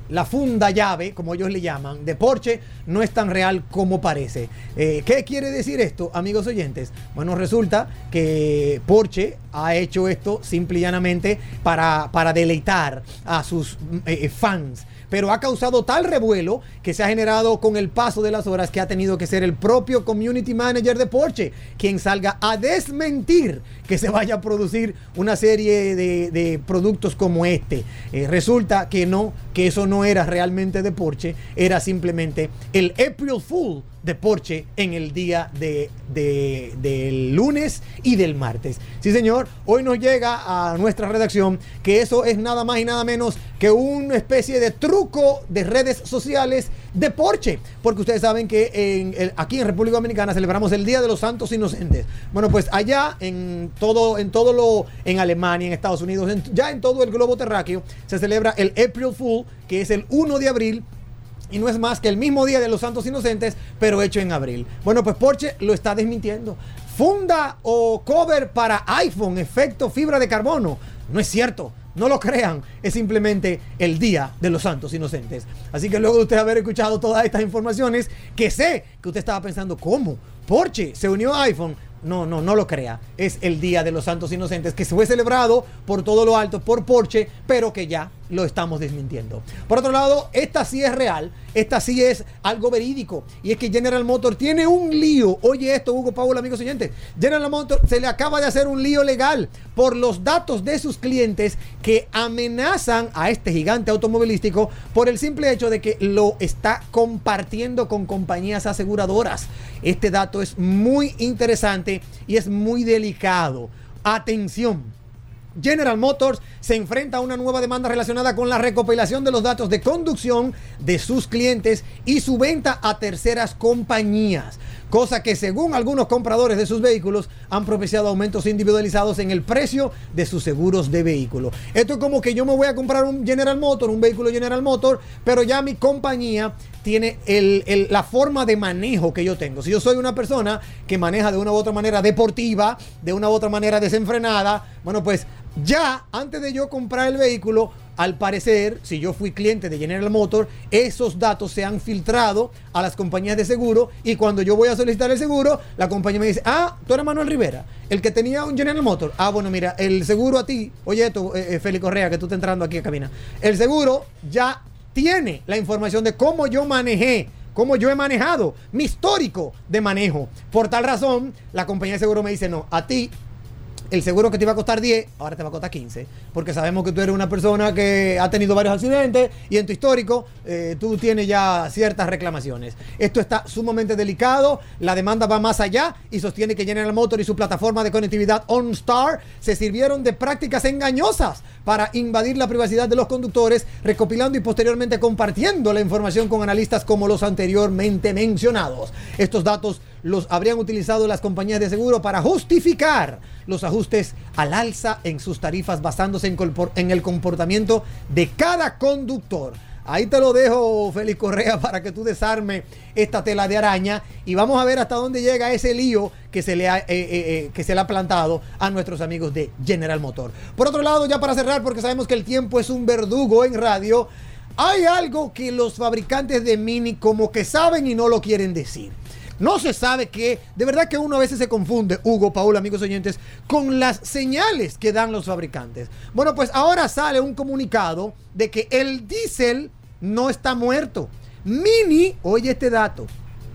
la funda llave, como ellos le llaman, de Porsche, no es tan real como parece. Eh, ¿Qué quiere decir esto, amigos oyentes? Bueno, resulta que Porsche ha hecho esto simple y llanamente para, para deleitar a sus eh, fans. Pero ha causado tal revuelo que se ha generado con el paso de las horas que ha tenido que ser el propio community manager de Porsche quien salga a desmentir que se vaya a producir una serie de, de productos como este. Eh, resulta que no, que eso no era realmente de Porsche, era simplemente el April Fool de Porsche en el día de, de, del lunes y del martes. Sí, señor, hoy nos llega a nuestra redacción que eso es nada más y nada menos que una especie de truco de redes sociales de Porsche, porque ustedes saben que en el, aquí en República Dominicana celebramos el Día de los Santos Inocentes. Bueno, pues allá en todo, en todo lo, en Alemania, en Estados Unidos, en, ya en todo el globo terráqueo, se celebra el April Fool, que es el primero de abril, y no es más que el mismo día de los Santos Inocentes, pero hecho en abril. Bueno, pues Porsche lo está desmintiendo. Funda o cover para iPhone, efecto fibra de carbono. No es cierto, no lo crean, es simplemente el día de los Santos Inocentes. Así que luego de usted haber escuchado todas estas informaciones, que sé que usted estaba pensando, ¿cómo? Porsche se unió a iPhone. No, no, no lo crea. Es el Día de los Santos Inocentes que se fue celebrado por todo lo alto por Porsche, pero que ya lo estamos desmintiendo. Por otro lado, esta sí es real, esta sí es algo verídico, y es que General Motors tiene un lío. Oye esto, Hugo, Paul, amigos oyentes. General Motors se le acaba de hacer un lío legal por los datos de sus clientes que amenazan a este gigante automovilístico por el simple hecho de que lo está compartiendo con compañías aseguradoras. Este dato es muy interesante y es muy delicado. Atención. General Motors se enfrenta a una nueva demanda relacionada con la recopilación de los datos de conducción de sus clientes y su venta a terceras compañías, cosa que según algunos compradores de sus vehículos han propiciado aumentos individualizados en el precio de sus seguros de vehículo. Esto es como que yo me voy a comprar un General Motors, un vehículo General Motors, pero ya mi compañía tiene el, el, la forma de manejo que yo tengo. Si yo soy una persona que maneja de una u otra manera deportiva, de una u otra manera desenfrenada, bueno, pues ya antes de yo comprar el vehículo, al parecer, si yo fui cliente de General Motors, esos datos se han filtrado a las compañías de seguro, y cuando yo voy a solicitar el seguro, la compañía me dice, ah, tú eres Manuel Rivera, el que tenía un General Motors. Ah, bueno, mira, el seguro a ti, oye esto, eh, Félix Correa, que tú estás entrando aquí a cabina, el seguro ya tiene la información de cómo yo manejé, cómo yo he manejado, mi histórico de manejo. Por tal razón, la compañía de seguro me dice, no, a ti el seguro que te iba a costar diez, ahora te va a costar quince, porque sabemos que tú eres una persona que ha tenido varios accidentes y en tu histórico eh, tú tienes ya ciertas reclamaciones. Esto está sumamente delicado, la demanda va más allá y sostiene que General Motors y su plataforma de conectividad OnStar se sirvieron de prácticas engañosas para invadir la privacidad de los conductores, recopilando y posteriormente compartiendo la información con analistas como los anteriormente mencionados. Estos datos los habrían utilizado las compañías de seguro para justificar los ajustes al alza en sus tarifas basándose en, en el comportamiento de cada conductor. Ahí te lo dejo, Félix Correa, para que tú desarmes esta tela de araña y vamos a ver hasta dónde llega ese lío que se le ha, eh, eh, eh, que se le ha plantado a nuestros amigos de General Motors. Por otro lado, ya para cerrar, porque sabemos que el tiempo es un verdugo en radio, hay algo que los fabricantes de Mini como que saben y no lo quieren decir. No se sabe qué, de verdad que uno a veces se confunde, Hugo, Paul, amigos oyentes, con las señales que dan los fabricantes. Bueno, pues ahora sale un comunicado de que el diésel no está muerto. Mini, oye este dato,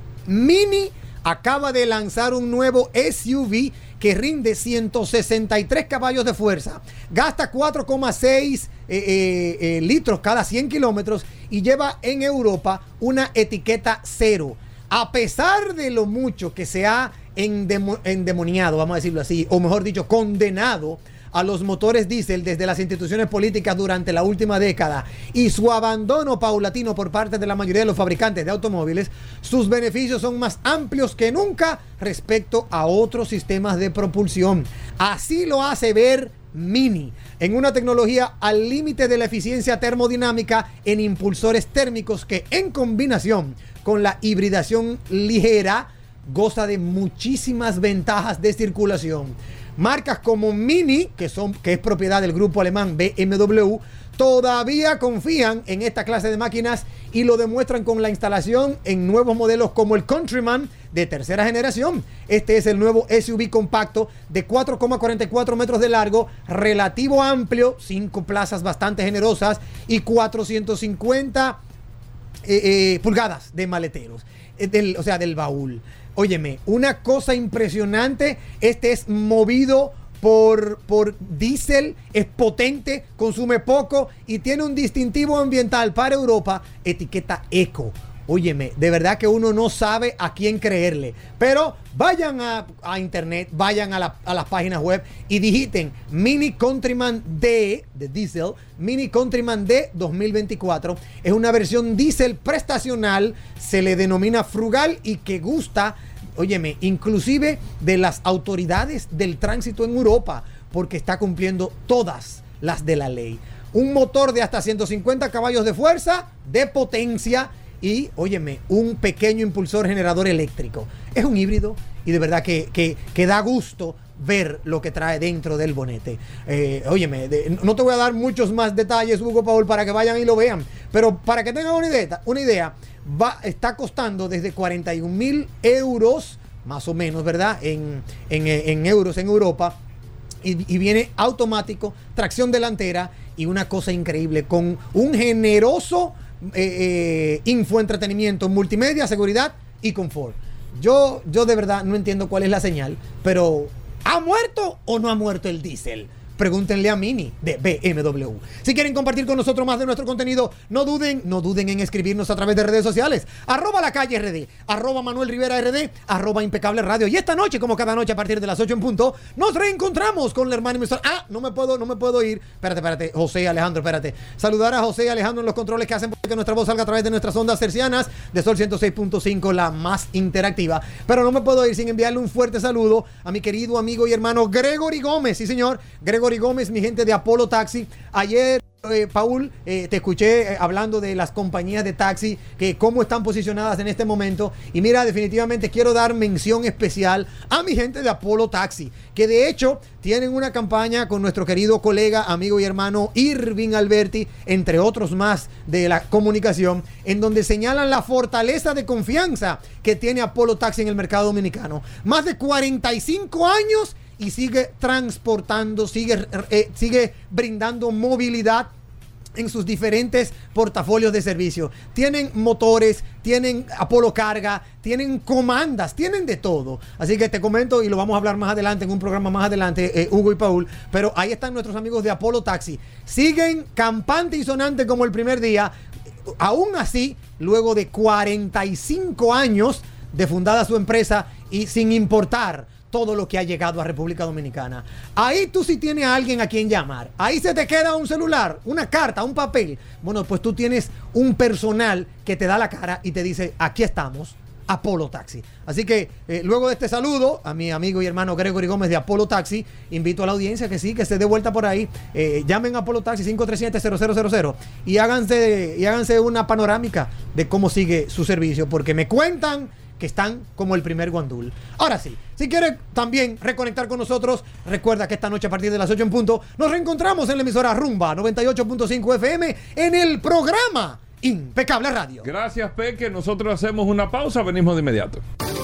Mini acaba de lanzar un nuevo S U V que rinde ciento sesenta y tres caballos de fuerza, gasta cuatro coma seis eh, eh, eh, litros cada cien kilómetros y lleva en Europa una etiqueta cero. A pesar de lo mucho que se ha endemo- endemoniado, vamos a decirlo así, o mejor dicho, condenado a los motores diésel desde las instituciones políticas durante la última década y su abandono paulatino por parte de la mayoría de los fabricantes de automóviles, sus beneficios son más amplios que nunca respecto a otros sistemas de propulsión. Así lo hace ver Mini, en una tecnología al límite de la eficiencia termodinámica en impulsores térmicos que en combinación con la hibridación ligera goza de muchísimas ventajas de circulación. marcas como Mini, que, son, que es propiedad del grupo alemán B M W, todavía confían en esta clase de máquinas y lo demuestran con la instalación en nuevos modelos como el Countryman de tercera generación. Este es el nuevo S U V compacto de cuatro coma cuarenta y cuatro metros de largo, relativo amplio, cinco plazas bastante generosas y cuatrocientos cincuenta eh, eh, pulgadas de maleteros, eh, del, o sea, del baúl. Óyeme, una cosa impresionante, este es movido Por, por diésel, es potente, consume poco y tiene un distintivo ambiental para Europa, etiqueta eco. Óyeme, de verdad que uno no sabe a quién creerle. Pero vayan a, a internet, vayan a, la, a las páginas web y digiten Mini Countryman D de diésel, Mini Countryman D dos mil veinticuatro. Es una versión diésel prestacional, se le denomina frugal y que gusta, óyeme, inclusive de las autoridades del tránsito en Europa, porque está cumpliendo todas las de la ley. Un motor de hasta ciento cincuenta caballos de fuerza, de potencia y, óyeme, un pequeño impulsor generador eléctrico. Es un híbrido y de verdad que, que, que da gusto ver lo que trae dentro del bonete. Eh, óyeme, de, no te voy a dar muchos más detalles, Hugo, Paul, para que vayan y lo vean, pero para que tengan una idea, una idea va, está costando desde cuarenta y un mil euros, más o menos, ¿verdad? En, en, en euros en Europa, y, y viene automático, tracción delantera y una cosa increíble, con un generoso eh, eh, infoentretenimiento, multimedia, seguridad y confort. Yo, yo de verdad no entiendo cuál es la señal, pero ¿ha muerto o no ha muerto el diésel? Pregúntenle a Mini de B M W. Si quieren compartir con nosotros más de nuestro contenido, no duden, no duden en escribirnos a través de redes sociales. Arroba La Calle R D, arroba Manuel Rivera R D, arroba Impecable Radio. Y esta noche, como cada noche a partir de las ocho en punto, nos reencontramos con la hermana emisora. Ah, no me puedo, no me puedo ir. Espérate, espérate, José Alejandro, espérate. Saludar a José y Alejandro en los controles que hacen que nuestra voz salga a través de nuestras ondas hercianas de Sol ciento seis punto cinco, la más interactiva. Pero no me puedo ir sin enviarle un fuerte saludo a mi querido amigo y hermano Gregory Gómez. Sí, señor, Gregory Gómez, mi gente de Apolo Taxi. Ayer, eh, Paul, eh, te escuché eh, hablando de las compañías de taxi, que cómo están posicionadas en este momento. Y mira, definitivamente quiero dar mención especial a mi gente de Apolo Taxi, que de hecho tienen una campaña con nuestro querido colega, amigo y hermano Irving Alberti, entre otros más de la comunicación, en donde señalan la fortaleza de confianza que tiene Apolo Taxi en el mercado dominicano. Más de cuarenta y cinco años y sigue transportando, sigue, eh, sigue brindando movilidad en sus diferentes portafolios de servicio. Tienen motores, tienen Apolo Carga, tienen comandas, tienen de todo. Así que te comento y lo vamos a hablar más adelante en un programa más adelante, eh, Hugo y Paul, pero ahí están nuestros amigos de Apolo Taxi. Siguen campante y sonante como el primer día. Aún así, luego de cuarenta y cinco años de fundada su empresa y sin importar todo lo que ha llegado a República Dominicana. Ahí tú sí tienes a alguien a quien llamar. Ahí se te queda un celular, una carta, un papel. Bueno, pues tú tienes un personal que te da la cara y te dice, aquí estamos, Apolo Taxi. Así que eh, luego de este saludo a mi amigo y hermano Gregory Gómez de Apolo Taxi, invito a la audiencia que sí, que se dé vuelta por ahí. Eh, llamen a Apolo Taxi cinco tres siete, cero cero cero cero y háganse, y háganse una panorámica de cómo sigue su servicio, porque me cuentan que están como el primer guandul. Ahora sí, si quieres también reconectar con nosotros, recuerda que esta noche a partir de las ocho en punto nos reencontramos en la emisora Rumba noventa y ocho punto cinco F M en el programa Impecable Radio. Gracias, Peque. Nosotros hacemos una pausa, venimos de inmediato.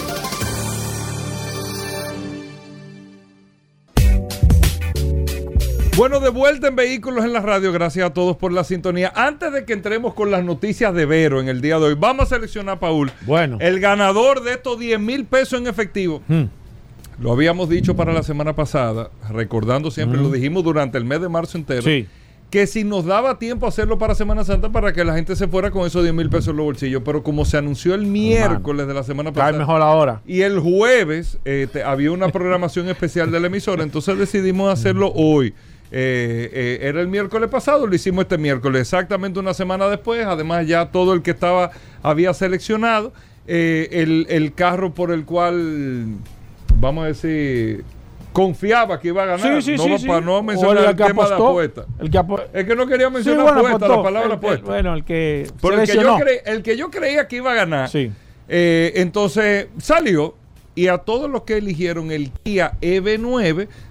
Bueno, de vuelta en Vehículos en la Radio. Gracias a todos por la sintonía. Antes de que entremos con las noticias de Vero en el día de hoy, vamos a seleccionar, Paul, bueno, el ganador de estos diez mil pesos en efectivo. Hmm. Lo habíamos dicho para la semana pasada, recordando siempre, hmm. lo dijimos durante el mes de marzo entero, sí, que si nos daba tiempo hacerlo para Semana Santa, para que la gente se fuera con esos diez mil pesos en los bolsillos, pero como se anunció el miércoles Hermano, de la semana pasada, cae mejor ahora, y el jueves eh, te, había una programación especial de la emisora, entonces decidimos hacerlo hoy. Eh, eh, era el miércoles pasado, lo hicimos este miércoles, exactamente una semana después. Además, ya todo el que estaba había seleccionado eh, el, el carro por el cual, vamos a decir, confiaba que iba a ganar. Sí, sí, no, sí, para sí. no mencionar el, el tema apostó, de apuesta. El que apo- es que no quería mencionar sí, bueno, apuesta, apostó, la palabra el, apuesta. El, bueno, el que Pero el que, yo cre- el que yo creía que iba a ganar, sí. eh, entonces salió. Y a todos los que eligieron el Kia E V nueve,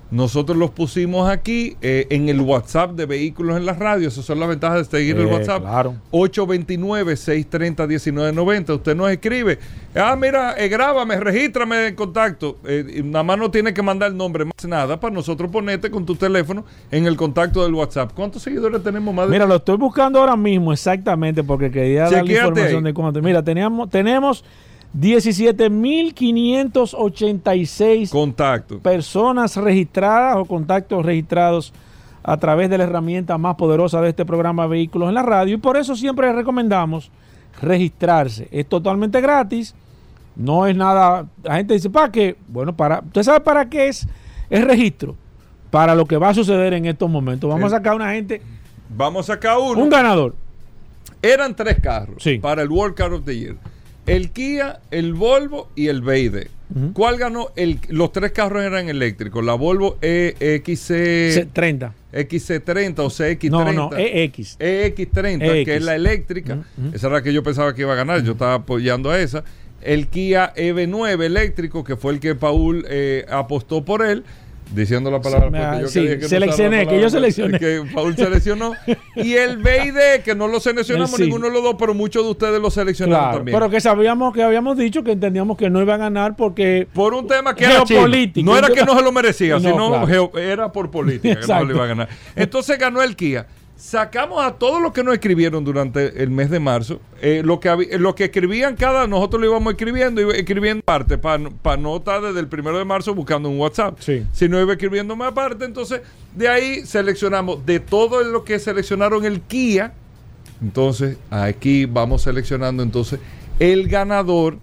nosotros los pusimos aquí eh, en el WhatsApp de Vehículos en la Radio. Esas son las ventajas de seguir eh, el WhatsApp. Claro. ocho dos nueve, seis tres cero, uno nueve nueve cero. Usted nos escribe. Ah, mira, eh, grábame, regístrame en contacto. Eh, nada más no tiene que mandar el nombre, más nada, para nosotros ponerte con tu teléfono en el contacto del WhatsApp. ¿Cuántos seguidores tenemos, madre? Mira, lo estoy buscando ahora mismo exactamente porque quería dar la información ahí de cuánto. Mira, teníamos, tenemos diecisiete mil quinientos ochenta y seis contactos, personas registradas o contactos registrados a través de la herramienta más poderosa de este programa Vehículos en la Radio, y por eso siempre les recomendamos registrarse. Es totalmente gratis, no es nada. La gente dice, ¿para qué? Bueno, para, ¿usted sabe para qué es el registro? Para lo que va a suceder en estos momentos. Vamos el, a sacar una gente. Vamos a sacar uno. Un ganador. Eran tres carros sí. para el World Car of the Year. El Kia, el Volvo y el B Y D. Uh-huh. ¿Cuál ganó? El, los tres carros eran eléctricos. La Volvo E X C treinta. X C treinta o C X treinta. No, no, E X. E X treinta, E X. Que es la eléctrica. Uh-huh. Esa era la que yo pensaba que iba a ganar. Uh-huh. Yo estaba apoyando a esa. El Kia E V nueve eléctrico, que fue el que Paul eh, apostó por él. Diciendo la palabra me, porque yo sí, quería que seleccioné, no que yo seleccioné. Que Paul seleccionó. Y el B I D, que no lo seleccionamos sí. ninguno de los dos, pero muchos de ustedes lo seleccionaron claro, también. Pero que sabíamos, que habíamos dicho que entendíamos que no iba a ganar porque... Por un tema que era geopolítico. No era que no se lo merecía, no, sino claro. geo, era por política que no lo iba a ganar. Entonces ganó el Kia. Sacamos a todos los que nos escribieron durante el mes de marzo. Eh, lo, que lo que escribían cada, nosotros lo íbamos escribiendo, iba escribiendo parte, para pa no estar desde el primero de marzo buscando un WhatsApp. Sí. Sino iba escribiendo más parte. Entonces, de ahí seleccionamos, de todo lo que seleccionaron el Kia. Entonces, aquí vamos seleccionando entonces el ganador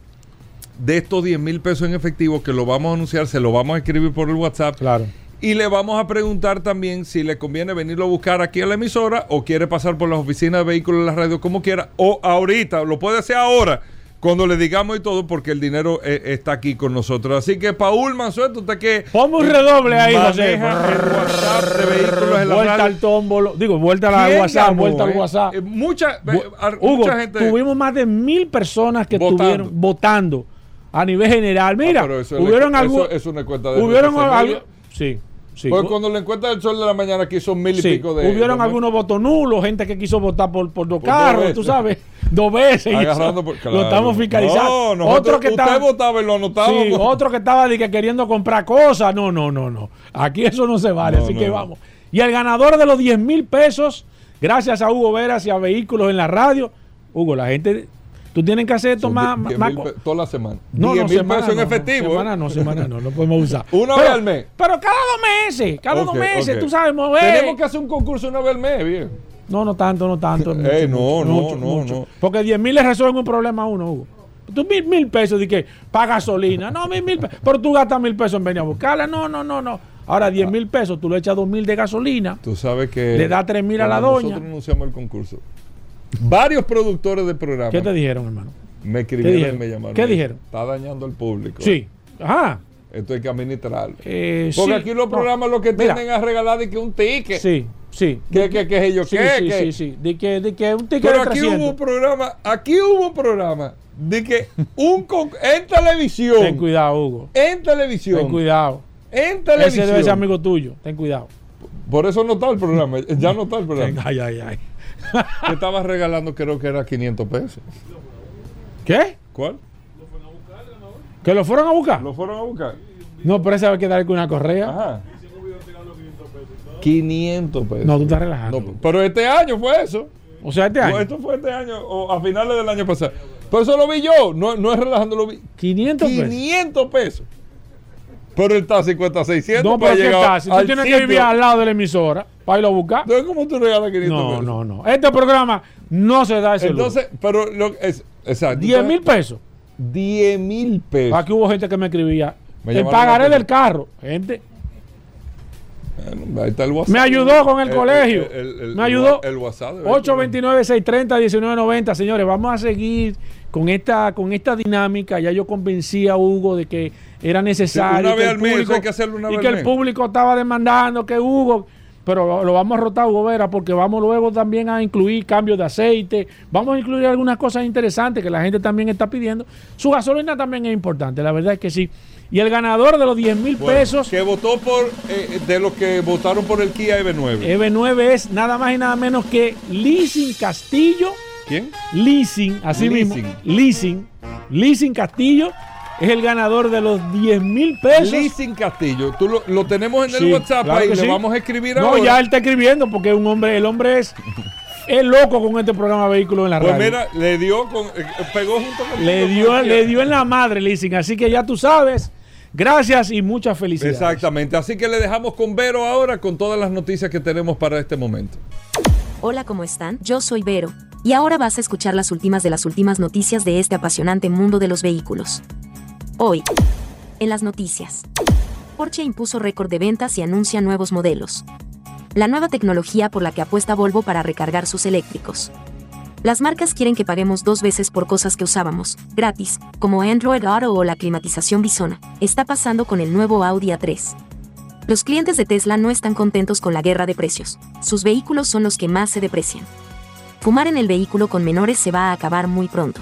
de estos diez mil pesos en efectivo, que lo vamos a anunciar, se lo vamos a escribir por el WhatsApp. Claro. Y le vamos a preguntar también si le conviene venirlo a buscar aquí a la emisora o quiere pasar por las oficinas de Vehículos en la Radio como quiera, o ahorita, lo puede hacer ahora, cuando le digamos y todo, porque el dinero eh, está aquí con nosotros. Así que, Paul Mansueto, usted que... Ponme un redoble ahí, José. El WhatsApp de Vehículos en la vuelta Radio. al tómbolo, digo, vuelta al WhatsApp, ganó, vuelta eh? al WhatsApp. Eh, mucha, eh, Hugo, mucha gente... tuvimos más de mil personas que votando. estuvieron votando a nivel general. Mira, ah, eso hubieron algunos... Eso es una cuenta de... Hubieron algo, sí. Sí. Porque cuando le encuentra el sol de la mañana aquí son mil y sí. pico de... Hubieron de algunos votos nulos, gente que quiso votar por, por dos por carros, dos tú sabes, dos veces. Agarrando por, claro. Lo estamos fiscalizando. No, nosotros, otro que usted estaba, votaba y lo anotábamos. Sí, otro que estaba de que queriendo comprar cosas. No, no, no, no. Aquí eso no se vale, no, así no, que no. vamos. Y el ganador de los diez mil pesos, gracias a Hugo Veras y a Vehículos en la Radio. Hugo, la gente... Tú tienes que hacer esto más... más pe- toda la semana. No, diez no, mil semana, pesos no, en efectivo. No, semana no, semana no, no podemos usar. Una pero, vez al mes. Pero cada dos meses, cada okay, dos meses, okay. Tú sabes mover. Tenemos que hacer un concurso una vez al mes, bien. No, no tanto, no tanto. mucho, Ey, no, mucho, no, mucho, no, mucho. no. Porque diez mil le resuelven un problema a uno, Hugo. Tú mil, mil pesos de que para gasolina. No, mil, mil pesos. Pero tú gastas mil pesos en venir a buscarla. No, no, no, no. Ahora diez mil pesos, tú le echas dos mil de gasolina. Tú sabes que... Le das tres mil a la doña. Nosotros anunciamos el concurso. Varios productores del programa. ¿Qué te dijeron, hermano? Me escribieron y me llamaron. ¿Qué dijeron? Está dañando al público. Sí. Ajá. Esto hay que administrarlo. Eh, Porque sí, aquí los programas no. lo que Mira, tienden a regalar de que un ticket. Sí, sí. ¿Qué, qué, qué es yo? Sí, ¿Qué? Sí, ¿Qué? sí, sí. De que, de que un ticket Pero de aquí trescientos. hubo un programa, aquí hubo un programa de que un con, en televisión. Ten cuidado, Hugo. En televisión. Ten cuidado. En televisión. Ese debe ser amigo tuyo. Ten cuidado. Por eso no está el programa. Ya no está el programa. Ay, ay, ay. Te estaba regalando, creo que era quinientos pesos. ¿Qué? ¿Cuál? ¿Que lo fueron a buscar? ¿Lo fueron a buscar? No, pero ese va a quedar con una correa. Ajá. quinientos pesos. No, tú estás relajando. No, pero este año fue eso. O sea, este año. No, esto fue este año, o a finales del año pasado. Pero eso lo vi yo, no, no es relajando, lo vi. quinientos pesos. quinientos pesos. Pero el taxi cuesta seiscientos. No, pero ¿qué taxi? Tú tienes sitio. que vivir al lado de la emisora para irlo a buscar. Entonces, ¿cómo tú regalas quinientos no, pesos? No, no, no. Este programa no se da ese Entonces, lujo. pero lo, es, exacto. diez mil pesos. diez mil pesos. Aquí hubo gente que me escribía. Me el pagaré del carro. Gente. Bueno, ahí está el WhatsApp. Me ayudó con el, el colegio. El, el, el, me ayudó. El WhatsApp. ocho dos nueve, seis tres cero, uno nueve nueve cero. Señores, vamos a seguir con esta, con esta dinámica. Ya yo convencí a Hugo de que era necesario. Sí, una vez al público, mes, hay que hacerlo una y vez que al el mes. público estaba demandando que Hugo. Pero lo, lo vamos a rotar, Hugo Vera, porque vamos luego también a incluir cambios de aceite. Vamos a incluir algunas cosas interesantes que la gente también está pidiendo. Su gasolina también es importante, la verdad es que sí. Y el ganador de los diez mil Bueno, pesos, que votó por, eh, de los que votaron por el Kia E V nueve. E V nueve es nada más y nada menos que Leasing Castillo. ¿Quién? Leasing, así Leasing. mismo. Leasing. Leasing Castillo es el ganador de los diez mil pesos. Leasing Castillo. Tú lo, lo tenemos en el Sí, WhatsApp claro ahí, que le sí. vamos a escribir No, ahora. ya él está escribiendo porque un hombre, el hombre es, es loco con este programa Vehículos en la Pues Radio. mira, le dio con, eh, pegó junto con le dio, le dio en la madre, Leasing. Así que ya tú sabes. Gracias y muchas felicidades. Exactamente. Así que le dejamos con Vero ahora con todas las noticias que tenemos para este momento. Hola, ¿cómo están? Yo soy Vero. Y ahora vas a escuchar las últimas de las últimas noticias de este apasionante mundo de los vehículos. Hoy, en las noticias, Porsche impuso récord de ventas y anuncia nuevos modelos. La nueva tecnología por la que apuesta Volvo para recargar sus eléctricos. Las marcas quieren que paguemos dos veces por cosas que usábamos, gratis, como Android Auto o la climatización Bisona. Está pasando con el nuevo Audi A tres. Los clientes de Tesla no están contentos con la guerra de precios. Sus vehículos son los que más se deprecian. Fumar en el vehículo con menores se va a acabar muy pronto.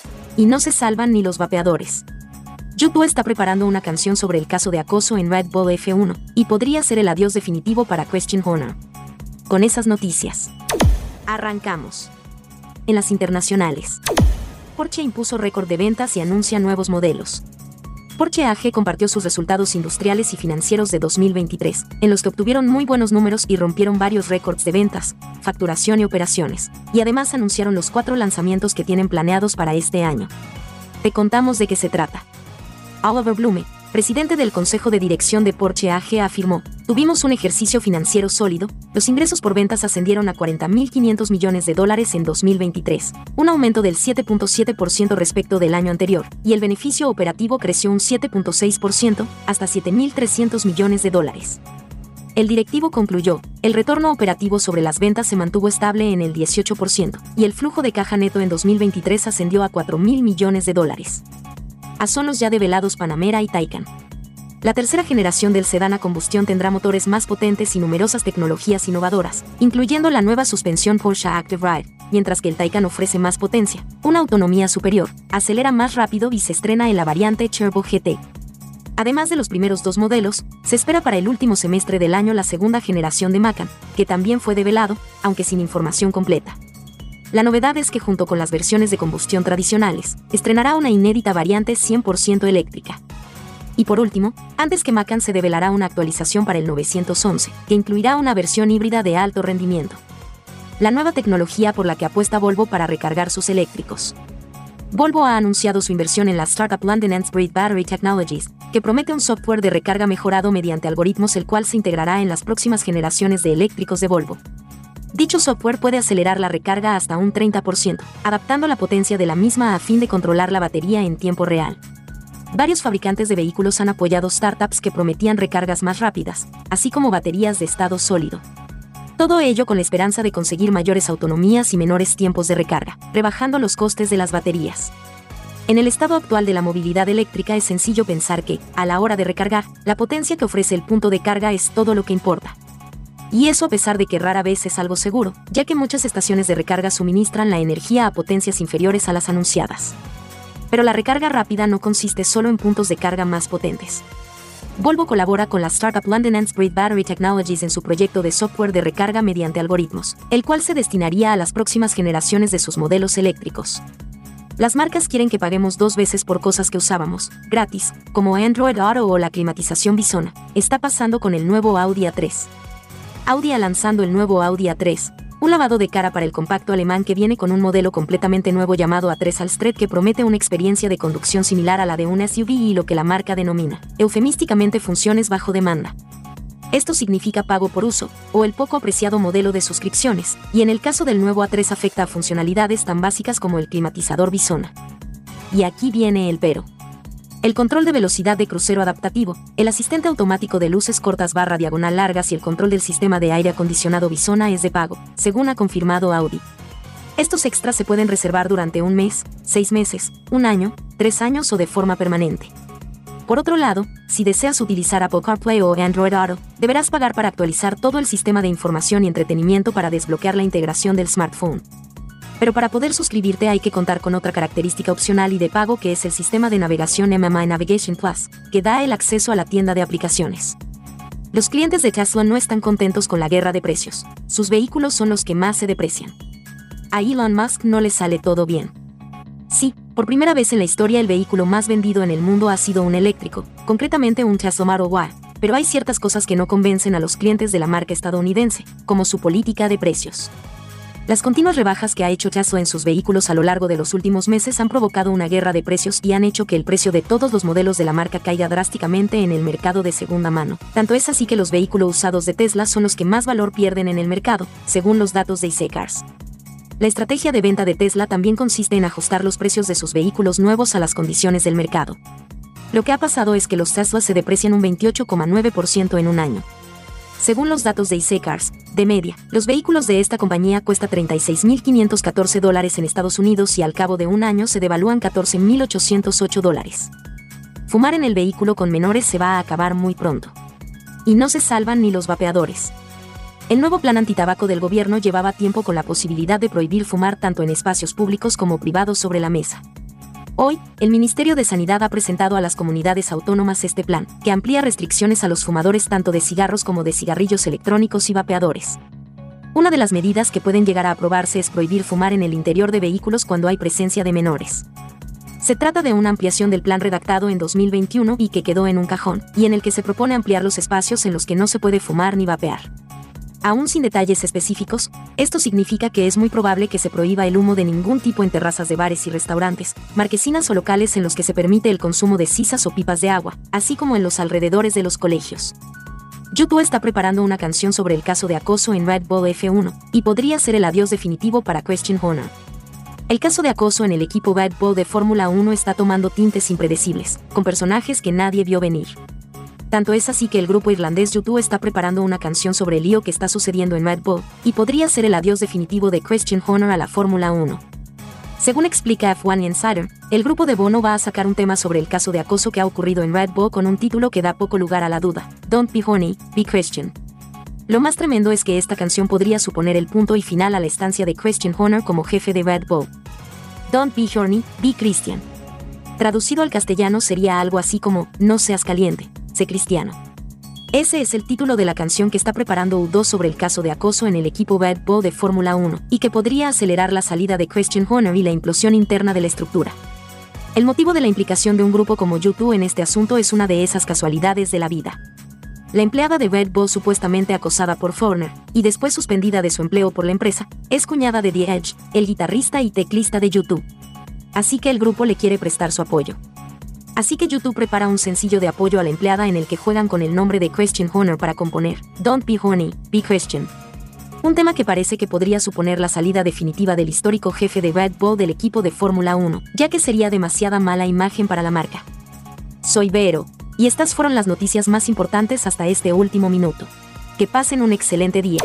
Y no se salvan ni los vapeadores. YouTube está preparando una canción sobre el caso de acoso en Red Bull F uno, y podría ser el adiós definitivo para Christian Horner. Con esas noticias, arrancamos. En las internacionales, Porsche impuso récord de ventas y anuncia nuevos modelos. Porsche A G compartió sus resultados industriales y financieros de dos mil veintitrés, en los que obtuvieron muy buenos números y rompieron varios récords de ventas, facturación y operaciones, y además anunciaron los cuatro lanzamientos que tienen planeados para este año. Te contamos de qué se trata. Oliver Blume, presidente del Consejo de Dirección de Porsche A G, afirmó: tuvimos un ejercicio financiero sólido, los ingresos por ventas ascendieron a cuarenta mil quinientos millones de dólares en dos mil veintitrés, un aumento del siete punto siete por ciento respecto del año anterior, y el beneficio operativo creció un siete punto seis por ciento, hasta siete mil trescientos millones de dólares. El directivo concluyó: el retorno operativo sobre las ventas se mantuvo estable en el dieciocho por ciento, y el flujo de caja neto en dos mil veintitrés ascendió a cuatro mil millones de dólares. A son los ya develados Panamera y Taycan. La tercera generación del sedán a combustión tendrá motores más potentes y numerosas tecnologías innovadoras, incluyendo la nueva suspensión Porsche Active Ride, mientras que el Taycan ofrece más potencia, una autonomía superior, acelera más rápido y se estrena en la variante Turbo G T. Además de los primeros dos modelos, se espera para el último semestre del año la segunda generación de Macan, que también fue develado, aunque sin información completa. La novedad es que junto con las versiones de combustión tradicionales, estrenará una inédita variante cien por ciento eléctrica. Y por último, antes que Macan se develará una actualización para el novecientos once, que incluirá una versión híbrida de alto rendimiento. La nueva tecnología por la que apuesta Volvo para recargar sus eléctricos. Volvo ha anunciado su inversión en la startup London Ansbridge Battery Technologies, que promete un software de recarga mejorado mediante algoritmos, el cual se integrará en las próximas generaciones de eléctricos de Volvo. Dicho software puede acelerar la recarga hasta un treinta por ciento, adaptando la potencia de la misma a fin de controlar la batería en tiempo real. Varios fabricantes de vehículos han apoyado startups que prometían recargas más rápidas, así como baterías de estado sólido. Todo ello con la esperanza de conseguir mayores autonomías y menores tiempos de recarga, rebajando los costes de las baterías. En el estado actual de la movilidad eléctrica es sencillo pensar que, a la hora de recargar, la potencia que ofrece el punto de carga es todo lo que importa. Y eso a pesar de que rara vez es algo seguro, ya que muchas estaciones de recarga suministran la energía a potencias inferiores a las anunciadas. Pero la recarga rápida no consiste solo en puntos de carga más potentes. Volvo colabora con la startup London Ansbridge Battery Technologies en su proyecto de software de recarga mediante algoritmos, el cual se destinaría a las próximas generaciones de sus modelos eléctricos. Las marcas quieren que paguemos dos veces por cosas que usábamos, gratis, como Android Auto o la climatización Bisona. Está pasando con el nuevo Audi A tres. Audi ha lanzado el nuevo Audi A tres, un lavado de cara para el compacto alemán que viene con un modelo completamente nuevo llamado A tres Allstred, que promete una experiencia de conducción similar a la de un S U V y lo que la marca denomina, eufemísticamente, funciones bajo demanda. Esto significa pago por uso, o el poco apreciado modelo de suscripciones, y en el caso del nuevo A tres afecta a funcionalidades tan básicas como el climatizador Bisona. Y aquí viene el pero. El control de velocidad de crucero adaptativo, el asistente automático de luces cortas barra diagonal largas y el control del sistema de aire acondicionado Bisona es de pago, según ha confirmado Audi. Estos extras se pueden reservar durante un mes, seis meses, un año, tres años o de forma permanente. Por otro lado, si deseas utilizar Apple CarPlay o Android Auto, deberás pagar para actualizar todo el sistema de información y entretenimiento para desbloquear la integración del smartphone. Pero para poder suscribirte hay que contar con otra característica opcional y de pago que es el sistema de navegación M M I Navigation Plus, que da el acceso a la tienda de aplicaciones. Los clientes de Tesla no están contentos con la guerra de precios. Sus vehículos son los que más se deprecian. A Elon Musk no le sale todo bien. Sí, por primera vez en la historia el vehículo más vendido en el mundo ha sido un eléctrico, concretamente un Tesla Model Y, pero hay ciertas cosas que no convencen a los clientes de la marca estadounidense, como su política de precios. Las continuas rebajas que ha hecho Tesla en sus vehículos a lo largo de los últimos meses han provocado una guerra de precios y han hecho que el precio de todos los modelos de la marca caiga drásticamente en el mercado de segunda mano. Tanto es así que los vehículos usados de Tesla son los que más valor pierden en el mercado, según los datos de I C Cars. La estrategia de venta de Tesla también consiste en ajustar los precios de sus vehículos nuevos a las condiciones del mercado. Lo que ha pasado es que los Tesla se deprecian un veintiocho coma nueve por ciento en un año. Según los datos de I C Cars, de media, los vehículos de esta compañía cuestan treinta y seis mil quinientos catorce dólares en Estados Unidos y al cabo de un año se devalúan catorce mil ochocientos ocho dólares. Fumar en el vehículo con menores se va a acabar muy pronto. Y no se salvan ni los vapeadores. El nuevo plan antitabaco del gobierno llevaba tiempo con la posibilidad de prohibir fumar tanto en espacios públicos como privados sobre la mesa. Hoy, el Ministerio de Sanidad ha presentado a las comunidades autónomas este plan, que amplía restricciones a los fumadores tanto de cigarros como de cigarrillos electrónicos y vapeadores. Una de las medidas que pueden llegar a aprobarse es prohibir fumar en el interior de vehículos cuando hay presencia de menores. Se trata de una ampliación del plan redactado en dos mil veintiuno y que quedó en un cajón, y en el que se propone ampliar los espacios en los que no se puede fumar ni vapear. Aún sin detalles específicos, esto significa que es muy probable que se prohíba el humo de ningún tipo en terrazas de bares y restaurantes, marquesinas o locales en los que se permite el consumo de sisas o pipas de agua, así como en los alrededores de los colegios. YouTube está preparando una canción sobre el caso de acoso en Red Bull F uno, y podría ser el adiós definitivo para Christian Horner. El caso de acoso en el equipo Red Bull de Fórmula uno está tomando tintes impredecibles, con personajes que nadie vio venir. Tanto es así que el grupo irlandés U dos está preparando una canción sobre el lío que está sucediendo en Red Bull, y podría ser el adiós definitivo de Christian Horner a la Fórmula uno. Según explica F uno Insider, el grupo de Bono va a sacar un tema sobre el caso de acoso que ha ocurrido en Red Bull con un título que da poco lugar a la duda: Don't be horny, be Christian. Lo más tremendo es que esta canción podría suponer el punto y final a la estancia de Christian Horner como jefe de Red Bull. Don't be horny, be Christian. Traducido al castellano sería algo así como: no seas caliente, sé cristiano. Ese es el título de la canción que está preparando U dos sobre el caso de acoso en el equipo Red Bull de Fórmula uno, y que podría acelerar la salida de Christian Horner y la implosión interna de la estructura. El motivo de la implicación de un grupo como U dos en este asunto es una de esas casualidades de la vida. La empleada de Red Bull supuestamente acosada por Horner, y después suspendida de su empleo por la empresa, es cuñada de The Edge, el guitarrista y teclista de U dos. Así que el grupo le quiere prestar su apoyo. Así que U dos prepara un sencillo de apoyo a la empleada en el que juegan con el nombre de Christian Horner para componer Don't be horny, be Christian. Un tema que parece que podría suponer la salida definitiva del histórico jefe de Red Bull del equipo de Fórmula uno, ya que sería demasiada mala imagen para la marca. Soy Vero, y estas fueron las noticias más importantes hasta este último minuto. Que pasen un excelente día.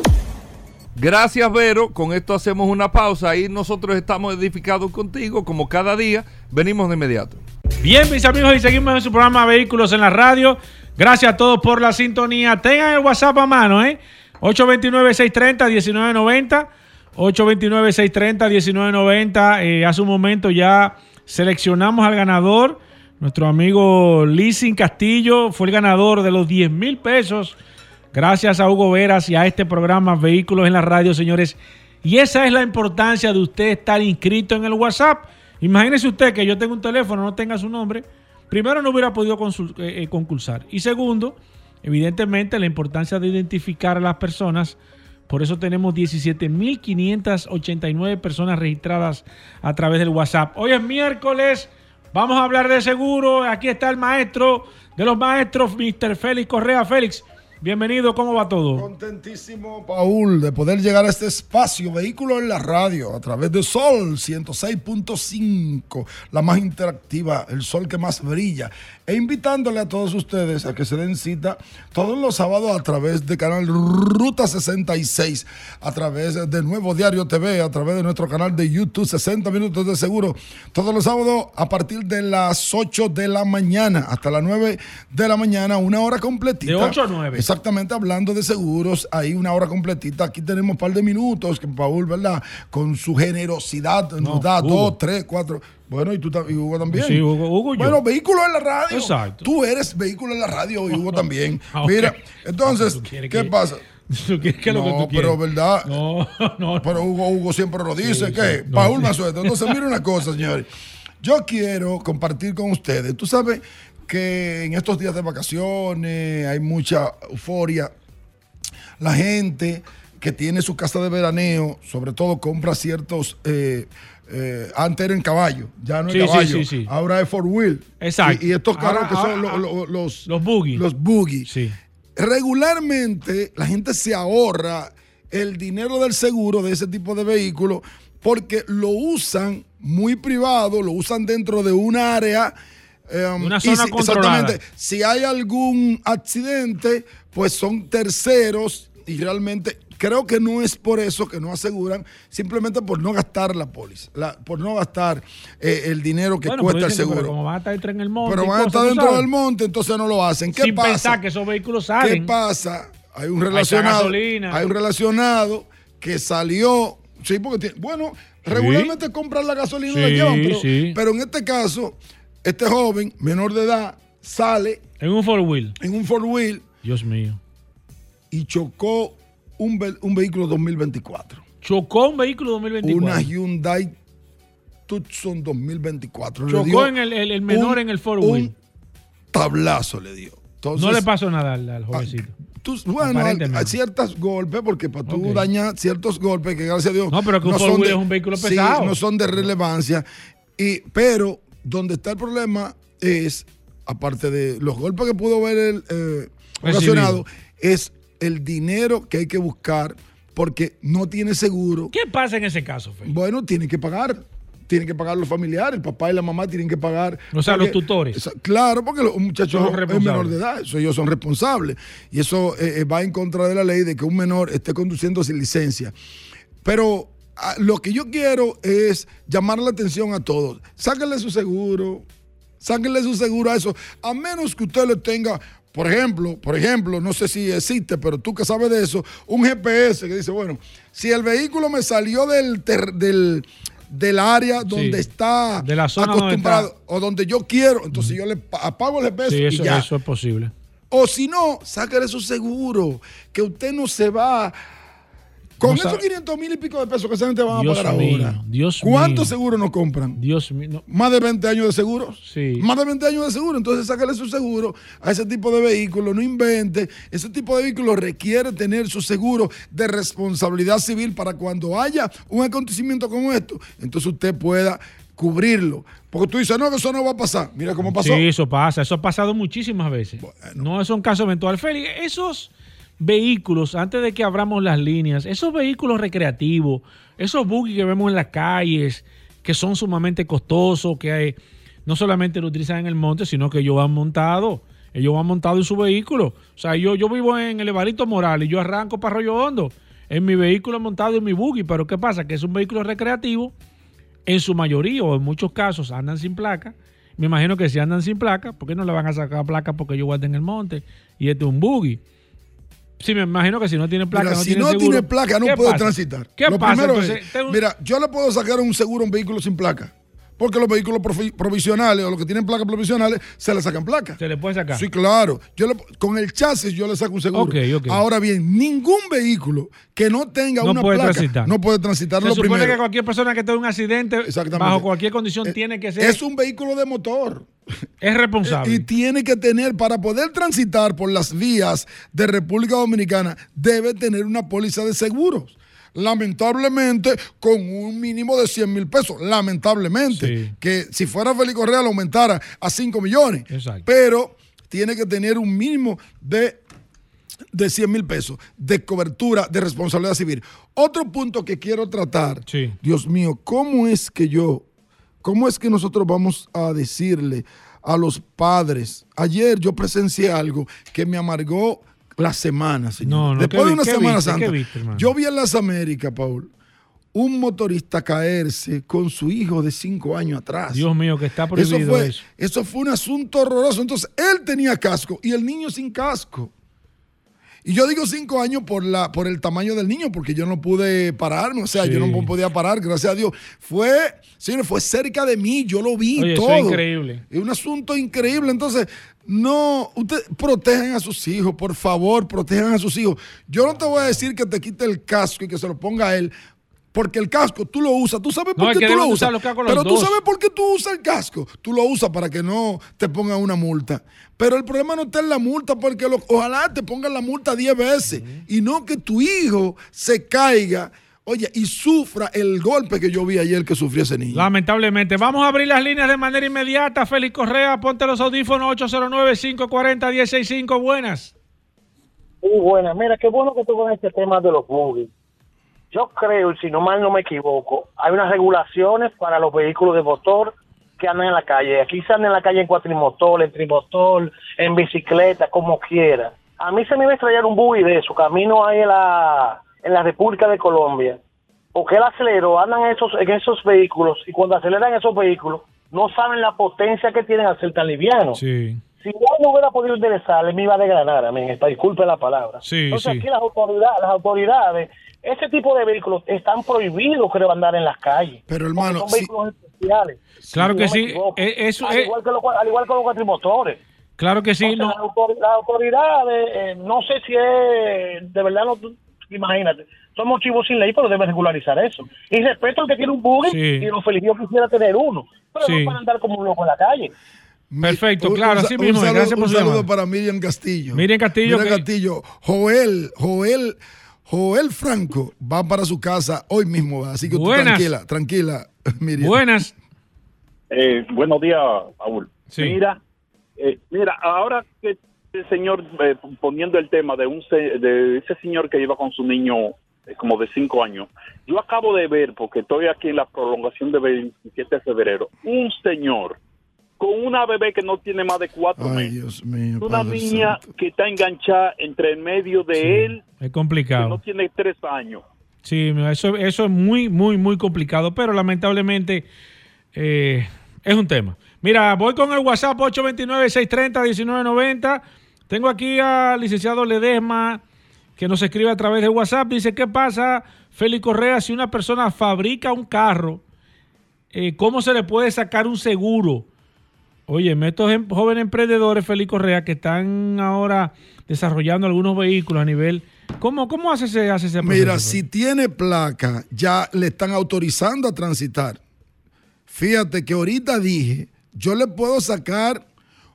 Gracias, Vero. Con esto hacemos una pausa y nosotros estamos edificados contigo, como cada día. Venimos de inmediato. Bien, mis amigos, y seguimos en su programa Vehículos en la Radio. Gracias a todos por la sintonía. Tengan el WhatsApp a mano, ¿eh? ocho dos nueve, seis tres cero, uno nueve nueve cero. ocho dos nueve, seis tres cero, uno nueve nueve cero. Eh, hace un momento ya seleccionamos al ganador. Nuestro amigo Leasing Castillo fue el ganador de los diez mil pesos. Gracias a Hugo Veras y a este programa Vehículos en la Radio, señores. Y esa es la importancia de usted estar inscrito en el WhatsApp. Imagínese usted que yo tengo un teléfono, no tenga su nombre. Primero, no hubiera podido consul- eh, concursar. Y segundo, evidentemente, la importancia de identificar a las personas. Por eso tenemos diecisiete mil quinientas ochenta y nueve personas registradas a través del WhatsApp. Hoy es miércoles, vamos a hablar de seguro. Aquí está el maestro de los maestros, mister Félix Correa. Félix, bienvenido, ¿cómo va todo? Contentísimo, Paul, de poder llegar a este espacio Vehículo en la Radio a través de Sol ciento seis punto cinco, la más interactiva, el sol que más brilla, e invitándole a todos ustedes a que se den cita todos los sábados a través de canal Ruta sesenta y seis, a través de Nuevo Diario T V, a través de nuestro canal de YouTube sesenta minutos de seguro, todos los sábados a partir de las ocho de la mañana hasta las nueve de la mañana, una hora completita. De ocho a nueve. Exactamente. exactamente hablando de seguros, hay una hora completita. Aquí tenemos un par de minutos que Paul, ¿verdad? Con su generosidad nos No, da Hugo. dos, tres, cuatro. Bueno, y tú ta- y Hugo también. Sí, Hugo, Hugo y yo. Bueno, vehículo en la radio. Exacto. Tú eres vehículo en la radio y Hugo también. Ok. Mira, entonces, ¿Tú quieres ¿qué que- pasa? ¿Tú quieres que lo que No, tú quieres? pero verdad. No, no. Pero Hugo, Hugo siempre lo dice. Sí, ¿Qué? sí, no, Paul sí. Manzueto. Entonces, mira una cosa, señores. Yo quiero compartir con ustedes. Tú sabes que en estos días de vacaciones hay mucha euforia. La gente que tiene su casa de veraneo, sobre todo compra ciertos... Eh, eh, antes era en caballo, ya no es Sí, sí, caballo, sí, sí. ahora es four wheel. Exacto. Y, y estos carros Ahora- que son ahora- lo- lo- los, Los boogies. los boogies. Sí. Regularmente la gente se ahorra el dinero del seguro de ese tipo de vehículos porque lo usan muy privado, lo usan dentro de un área. eh, Una y zona si- controlada. Exactamente. Si hay algún accidente, pues son terceros y realmente creo que no es por eso que no aseguran, simplemente por no gastar la póliza, la- por no gastar eh, el dinero que Bueno, cuesta pero el dicen que seguro. como van a estar dentro en el monte. Pero y van a cosas, estar ¿tú dentro sabes? del monte, entonces no lo hacen. ¿Qué Sin pasa? pensar que esos vehículos ¿Qué salen. pasa? Hay un Ahí está relacionado. gasolina. Hay un relacionado que salió. Sí, porque tiene, bueno, regularmente compran la gasolina y la Sí, llevan, pero, sí. pero en este caso, este joven, menor de edad, sale En un four wheel. en un four wheel Dios mío. y chocó un, ve- un vehículo dos mil veinticuatro. Chocó un vehículo dos mil veinticuatro. Una Hyundai Tucson dos mil veinticuatro. Le Chocó dio en el, el- el menor un- en el four wheel. Un tablazo le dio. Entonces, No le pasó nada al, al jovencito. Tú- bueno, hay, Aparentemente. hay ciertos golpes, porque para tú Ok. dañar ciertos golpes que gracias a Dios No, pero que un four wheel es un vehículo sí, pesado. no son de relevancia. Y, pero donde está el problema es, aparte de los golpes que pudo haber el eh, ocasionado, es el dinero que hay que buscar porque no tiene seguro. ¿Qué pasa en ese caso, Fe? Bueno, tiene que pagar. Tienen que pagar los familiares, el papá y la mamá tienen que pagar. O sea, porque- los tutores. Esa- Claro, porque los muchachos Son los es menor responsables. de edad, eso ellos son responsables. Y eso eh, eh, va en contra de la ley de que un menor esté conduciendo sin licencia. Pero ah, lo que yo quiero es llamar la atención a todos. Sáquenle su seguro, sáquenle su seguro a eso, a menos que usted le tenga. Por ejemplo, por ejemplo, no sé si existe, pero tú que sabes de eso, un G P S que dice, bueno, si el vehículo me salió del, ter- del, del área donde Sí, está de la zona donde acostumbrado está. o donde yo quiero, entonces yo le pa- apago el G P S Sí, y eso, ya. eso es posible. O si no, sáquele su seguro, que usted no se va. Con No esos sabe- quinientos mil y pico de pesos que esa gente van Dios a pagar mío, ahora. Dios ¿Cuántos mío. seguros no compran? Dios mío. no. Más de veinte años de seguro. Sí. Más de veinte años de seguro. Entonces, sácale su seguro a ese tipo de vehículos. No invente. Ese tipo de vehículos requiere tener su seguro de responsabilidad civil para cuando haya un acontecimiento como esto, entonces usted pueda cubrirlo. Porque tú dices, no, que eso no va a pasar. Mira cómo pasó. Sí, eso pasa. Eso ha pasado muchísimas veces. No es un caso eventual. Félix, esos vehículos, antes de que abramos las líneas, esos vehículos recreativos, esos buggy que vemos en las calles, que son sumamente costosos, que hay- no solamente lo utilizan en el monte, sino que ellos van montados. Ellos van montados en su vehículo. O sea, yo, yo vivo en el Evarito Morales y yo arranco para Arroyo Hondo en mi vehículo montado en mi buggy. Pero ¿qué pasa? Que es un vehículo recreativo. En su mayoría o en muchos casos andan sin placa. Me imagino que si andan sin placa, ¿por qué no le van a sacar placa porque yo guardo en el monte? Y este es un buggy. Sí, me imagino que si no tiene placa, Mira, no si tiene no seguro. tiene placa, no ¿Qué puede pasa? transitar. ¿Qué Lo pasa? primero Entonces, es, tengo- mira, yo le puedo sacar un seguro a un vehículo sin placa. Porque los vehículos profi- provisionales o los que tienen placas provisionales se le sacan placa. Se le puede sacar. Sí, claro. Yo le- con el chasis yo le saco un seguro. Ok, ok. Ahora bien, ningún vehículo que no tenga No una puede placa transitar. no puede transitar. Se Lo supone primero. que cualquier persona que tenga un accidente, Exactamente. bajo cualquier condición, Eh, tiene que ser. Es un vehículo de motor. Es responsable. Y tiene que tener, para poder transitar por las vías de República Dominicana, debe tener una póliza de seguros. Lamentablemente, con un mínimo de cien mil pesos. Lamentablemente. Sí. Que si fuera Félix Correa lo aumentara a cinco millones. Exacto. Pero tiene que tener un mínimo de, de cien mil pesos de cobertura de responsabilidad civil. Otro punto que quiero tratar. Sí. Dios mío, ¿cómo es que yo, cómo es que nosotros vamos a decirle a los padres? Ayer yo presencié algo que me amargó la semana, señor. No, no, Después ¿qué de vi- una qué Semana viste? Santa. ¿Qué viste, hermano? Yo vi en las Américas, Paul, un motorista caerse con su hijo de cinco años atrás. Dios mío, que está Eso prohibido fue, eso. eso fue un asunto horroroso. Entonces, él tenía casco y el niño sin casco. Y yo digo cinco años por la por el tamaño del niño, porque yo no pude pararme, o sea, sí. yo no podía parar, gracias a Dios. Fue, señores, fue cerca de mí, yo lo vi Oye, todo. Eso es increíble. Es un asunto increíble. Entonces, no, ustedes protejan a sus hijos, por favor, protejan a sus hijos. Yo no te voy a decir que te quite el casco y que se lo ponga a él, porque el casco tú lo usas, tú sabes por no, qué tú lo usas, pero tú dos. sabes por qué tú usas el casco, tú lo usas para que no te pongan una multa, pero el problema no está en la multa, porque lo, ojalá te pongan la multa diez veces, uh-huh. y no que tu hijo se caiga, oye, y sufra el golpe que yo vi ayer que sufrió ese niño. Lamentablemente. Vamos a abrir las líneas de manera inmediata. Félix Correa, ponte los audífonos, ocho cero nueve, cinco cuatro cero, uno cero seis cinco, buenas. Sí, buenas. Mira, qué bueno que tú con este tema de los buggy. Yo creo, si no mal no me equivoco, hay unas regulaciones para los vehículos de motor que andan en la calle. Aquí se andan en la calle en cuatrimotor, en trimotor, en bicicleta, como quiera. A mí se me iba a estrellar un buggy de eso, camino ahí en la, en la República de Colombia. Porque él aceleró, andan en esos, en esos vehículos, y cuando aceleran esos vehículos, no saben la potencia que tienen al ser tan livianos. Sí. Si yo no hubiera podido enderezar, me iba a desgranar a mí, disculpe la palabra. Sí, Entonces sí. aquí las autoridades, las autoridades, ese tipo de vehículos están prohibidos, creo, andar en las calles. Pero hermano, son vehículos sí. especiales. Claro si que no sí. Eh, eso, al, eh. igual que los, al igual que los cuatrimotores. Claro que sí. Entonces, no. las, autoridades, las autoridades eh, no sé si es, de verdad, no, imagínate, somos chivos sin ley, pero deben regularizar eso. Y respeto al que tiene un buggy, sí. y lo feliz yo quisiera tener uno, pero sí. no para andar como un loco en la calle. Perfecto, un, claro, un, así mismo. Un saludo, gracias por un su saludo llamada. para Miriam Castillo. Miriam Castillo. Miriam que... Castillo. Joel, Joel, Joel Franco va para su casa hoy mismo. Así que Buenas. tú tranquila, tranquila, Miriam. Buenas. Eh, buenos días, Paul. Sí. Mira, eh, mira, ahora que el señor, eh, poniendo el tema de, un se, de ese señor que iba con su niño eh, como de cinco años, yo acabo de ver, porque estoy aquí en la prolongación de veintisiete de febrero, un señor con una bebé que no tiene más de cuatro Ay, meses. Dios mío, una Padre niña Santo. que está enganchada entre el medio de sí, él, es complicado. que no tiene tres años. Sí, eso, eso es muy, muy, muy complicado, pero lamentablemente eh, es un tema. Mira, voy con el WhatsApp ocho dos nueve, seis tres cero, uno nueve nueve cero. Tengo aquí al licenciado Ledesma, que nos escribe a través de WhatsApp. Dice, ¿qué pasa, Félix Correa, si una persona fabrica un carro, eh, cómo se le puede sacar un seguro? Oye, estos em- jóvenes emprendedores, Félix Correa, que están ahora desarrollando algunos vehículos a nivel... ¿Cómo, cómo hace ese, hace ese proceso? Mira, si tiene placa, ya le están autorizando a transitar. Fíjate que ahorita dije, yo le puedo sacar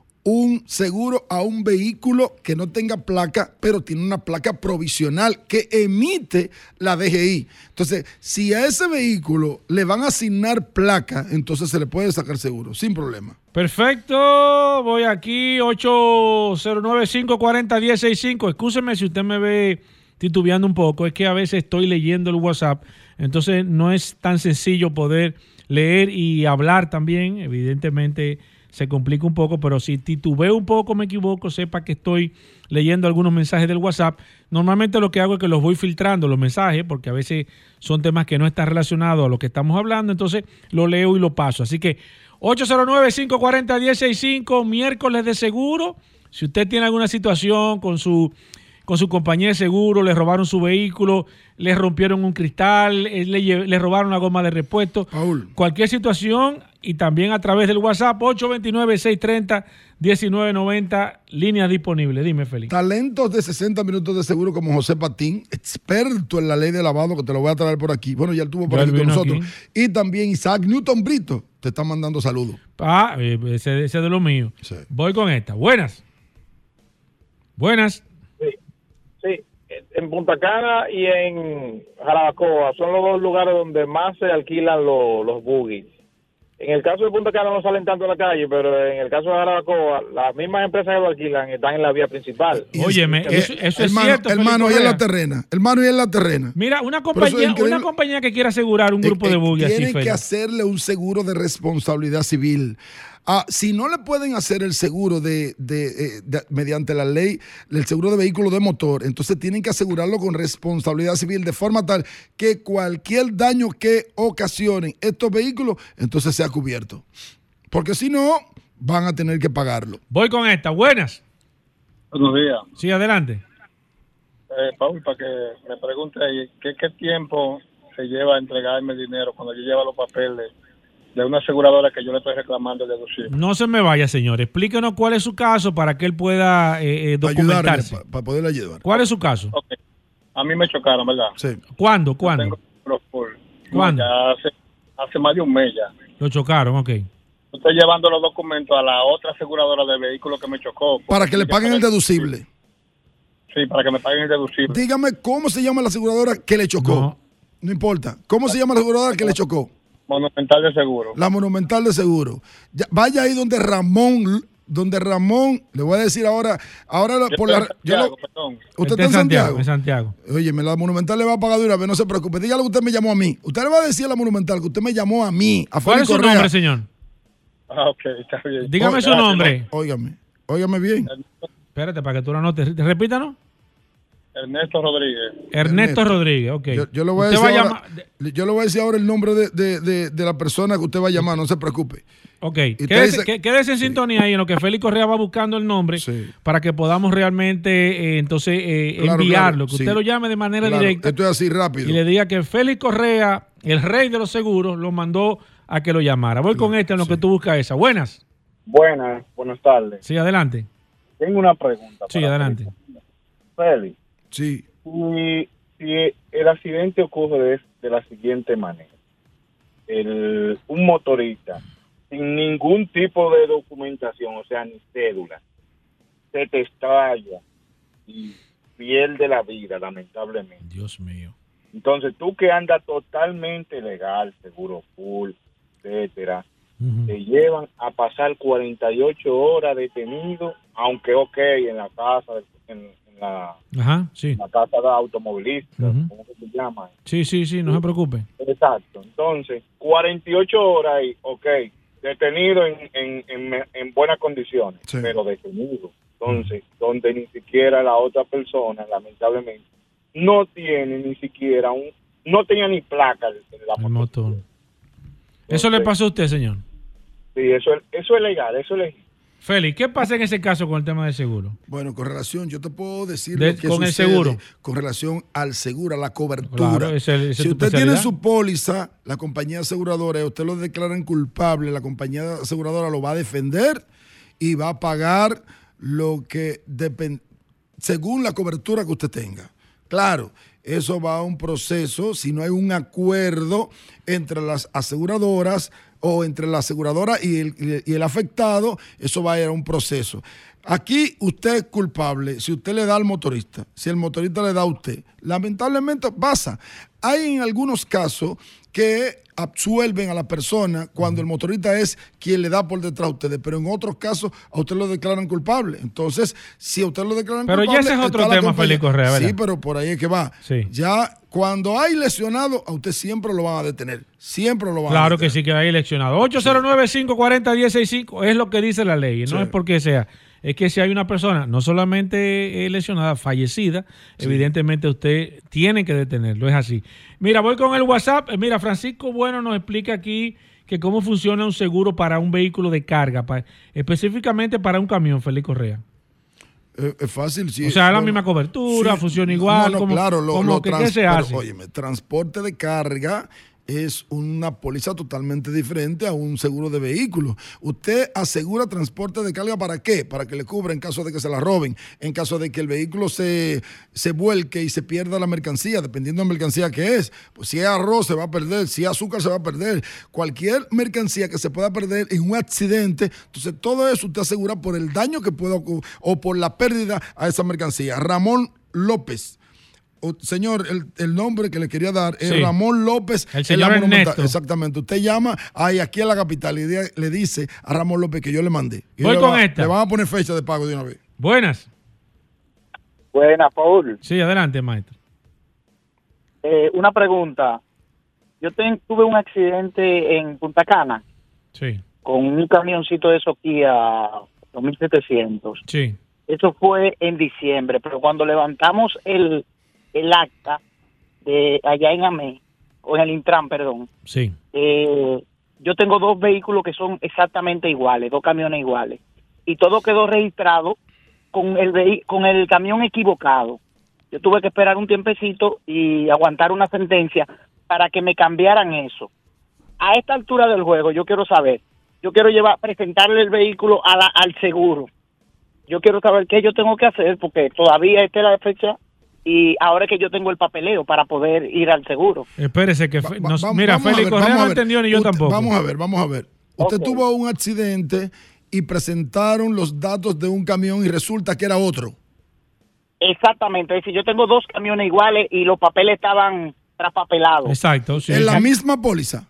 un seguro a un vehículo que no tenga placa, pero tiene una placa provisional que emite la D G I. Entonces, si a ese vehículo le van a asignar placa, entonces se le puede sacar seguro, sin problema. Perfecto, voy aquí, ocho cero nueve, cinco cuatro cero, uno cero seis cinco. Excúseme si usted me ve titubeando un poco, es que a veces estoy leyendo el WhatsApp, entonces no es tan sencillo poder leer y hablar también, evidentemente se complica un poco, pero si titubeo un poco, me equivoco, sepa que estoy leyendo algunos mensajes del WhatsApp. Normalmente lo que hago es que los voy filtrando, los mensajes, porque a veces son temas que no están relacionados a lo que estamos hablando, entonces lo leo y lo paso. Así que ocho cero nueve, cinco cuatro cero, uno cero seis cinco, miércoles de seguro. Si usted tiene alguna situación con su, con su compañía de seguro, le robaron su vehículo, le rompieron un cristal, le, le robaron la goma de repuesto, Paul. Cualquier situación, y también a través del WhatsApp ocho dos nueve, seis tres cero, uno nueve nueve cero, líneas disponibles. Dime, Félix. Talentos de sesenta minutos de seguro como José Patín, experto en la ley de lavado, que te lo voy a traer por aquí. Bueno, ya estuvo por Ya aquí con nosotros. Aquí. Y también Isaac Newton Brito te está mandando saludos. Ah, ese, ese es de lo mío. Sí. Voy con esta. Buenas. Buenas. Sí, sí. En Punta Cana y en Jarabacoa son los dos lugares donde más se alquilan los, los buggies. En el caso de Punta Cana no salen tanto a la calle, pero en el caso de Jarabacoa, las mismas empresas que lo alquilan están en la vía principal. Óyeme, eso, eso es hermano, cierto. Hermano, Félix y en la Correa. terrena. Hermano, y en la terrena. Mira, una Por eso compañía, es increíble. una compañía que quiera asegurar un grupo Eh, de eh, buggy así, Tienen que Félix. hacerle un seguro de responsabilidad civil. Ah, si no le pueden hacer el seguro de, de, eh, de- mediante la ley, el seguro de vehículo de motor, entonces tienen que asegurarlo con responsabilidad civil de forma tal que cualquier daño que ocasionen estos vehículos, entonces sea cubierto. Porque si no, van a tener que pagarlo. Voy con esta. Buenas. Buenos días. Sí, adelante. eh, Paul, para que me pregunte ahí, ¿qué, ¿qué tiempo se lleva a entregarme el dinero cuando yo llevo los papeles de una aseguradora que yo le estoy reclamando el deducible? No se me vaya, señor. Explíquenos cuál es su caso para que él pueda eh, eh, documentarse. Para pa poderle ayudar. ¿Cuál es su caso? Okay. A mí me chocaron, ¿verdad? Sí. ¿Cuándo? ¿Cuándo? Tengo full. ¿Cuándo? Ya hace, hace más de un mes ya. Lo chocaron, ok. Estoy llevando los documentos a la otra aseguradora del vehículo que me chocó. Para que le paguen el deducible. Sí, para que me paguen el deducible. Dígame cómo se llama la aseguradora que le chocó. No, no importa. ¿Cómo se llama la aseguradora que le chocó? Monumental de Seguro. La Monumental de Seguro. Ya, vaya ahí donde Ramón, donde Ramón, le voy a decir ahora, ahora yo por la... Santiago, yo lo, perdón. ¿Usted está en Santiago? En Santiago. Oye, la Monumental le va a pagar de una vez, no se preocupe. Dígale que usted me llamó a mí. Usted le va a decir a la Monumental que usted me llamó a mí. A ¿Cuál es su Correa. nombre, señor? Ah, ok, está bien. Dígame oh, su nombre. Óigame, óigame bien. Espérate, para que tú lo anotes. Repítanos. Ernesto Rodríguez. Ernesto, Ernesto Rodríguez, ok. Yo, yo, le voy a decir ahora, yo le voy a decir ahora el nombre de, de, de, de la persona que usted va a llamar, no se preocupe. Ok, quédese, dice, quédese en sí. sintonía ahí en lo que Félix Correa va buscando el nombre sí. para que podamos realmente eh, entonces eh, claro, enviarlo, claro, que sí. usted lo llame de manera claro, directa. Esto es así rápido. Y le diga que Félix Correa, el rey de los seguros, lo mandó a que lo llamara. Voy claro, con este en lo sí. que tú buscas esa. Buenas. Buenas, buenas tardes. Sí, adelante. Tengo una pregunta. Sí, adelante. Félix. Sí. Si, si el accidente ocurre de, de la siguiente manera. El, un motorista sin ningún tipo de documentación, o sea, ni cédula, se te estalla y pierde la vida, lamentablemente. Dios mío. Entonces, tú que andas totalmente legal, seguro full, etcétera, uh-huh. te llevan a pasar cuarenta y ocho horas detenido, aunque ok, en la casa, en, en, la, Ajá, sí. en la casa de automovilista, uh-huh. ¿cómo se llama? Sí, sí, sí, no se preocupe. Exacto. Entonces, cuarenta y ocho horas y, ok, detenido en, en, en, en buenas condiciones, sí. pero detenido. Entonces, uh-huh. donde ni siquiera la otra persona, lamentablemente, no tiene ni siquiera un, no tenía ni placa en la el motor. Entonces, ¿eso le pasó a usted, señor? Sí, eso es, eso es legal, eso es legal. Félix, ¿qué pasa en ese caso con el tema del seguro? Bueno, con relación, yo te puedo decir de, lo que con sucede el seguro. Con relación al seguro, a la cobertura. Claro, ese, ese si usted tiene su póliza, la compañía aseguradora, y usted lo declaran culpable, la compañía aseguradora lo va a defender y va a pagar lo que depende, según la cobertura que usted tenga. Claro, eso va a un proceso, si no hay un acuerdo entre las aseguradoras o entre la aseguradora y el, y el afectado, eso va a ir a un proceso. Aquí usted es culpable si usted le da al motorista, si el motorista le da a usted. Lamentablemente pasa. Hay en algunos casos que absuelven a la persona cuando el motorista es quien le da por detrás a ustedes, pero en otros casos a usted lo declaran culpable. Entonces, si a usted lo declaran pero culpable... Pero ya ese es otro tema, Félix Correa, ¿verdad? Sí, pero por ahí es que va. Sí. Ya cuando hay lesionado, a usted siempre lo van a detener. Siempre lo van claro a detener. Claro que sí, que hay lesionado. ocho cero nueve, cinco cuatro cero, uno cero seis cinco es lo que dice la ley. No sí. es porque sea... Es que si hay una persona no solamente lesionada, fallecida, sí. evidentemente usted tiene que detenerlo, es así. Mira, voy con el WhatsApp. Mira, Francisco Bueno nos explica aquí que cómo funciona un seguro para un vehículo de carga, para, específicamente para un camión, Félix Correa. Es, es fácil, sí. O sea, es la misma cobertura, sí. funciona igual. No, no, como, claro, lo, como lo que, trans, ¿qué se pero, hace? Óyeme, transporte de carga es una póliza totalmente diferente a un seguro de vehículos. Usted asegura transporte de carga ¿para qué? Para que le cubra en caso de que se la roben, en caso de que el vehículo se, se vuelque y se pierda la mercancía, dependiendo de la mercancía que es. Pues si es arroz se va a perder, si es azúcar se va a perder. Cualquier mercancía que se pueda perder en un accidente, entonces todo eso usted asegura por el daño que pueda ocurrir o por la pérdida a esa mercancía. Ramón López. O, señor, el, el nombre que le quería dar es sí. Ramón López. El señor Ernesto. Exactamente. Usted llama ahí aquí a la capital y le, le dice a Ramón López que yo le mandé. Y voy le con va, esta. Le van a poner fecha de pago de una vez. Buenas. Buenas, Paul. Sí, adelante, maestro. Eh, una pregunta. Yo ten, tuve un accidente en Punta Cana. Sí. Con un camioncito de Kia dos mil setecientos. Sí. Eso fue en diciembre, pero cuando levantamos el... el acta de allá en AME, o en el Intran, perdón. Sí. Eh, yo tengo dos vehículos que son exactamente iguales, dos camiones iguales. Y todo quedó registrado con el vehi- con el camión equivocado. Yo tuve que esperar un tiempecito y aguantar una sentencia para que me cambiaran eso. A esta altura del juego, yo quiero saber, yo quiero llevar, presentarle el vehículo a la, al seguro. Yo quiero saber qué yo tengo que hacer, porque todavía esta es la fecha y ahora es que yo tengo el papeleo para poder ir al seguro. Espérese que... Va- fe- va- nos- vamos- mira, vamos a Félix ver, Correa vamos no a ver. entendió ni yo Usted- tampoco. Vamos a ver, vamos a ver. Usted Ok. tuvo un accidente y presentaron los datos de un camión y resulta que era otro. Exactamente, es decir, yo tengo dos camiones iguales y los papeles estaban traspapelados. Exacto, sí. En la misma póliza.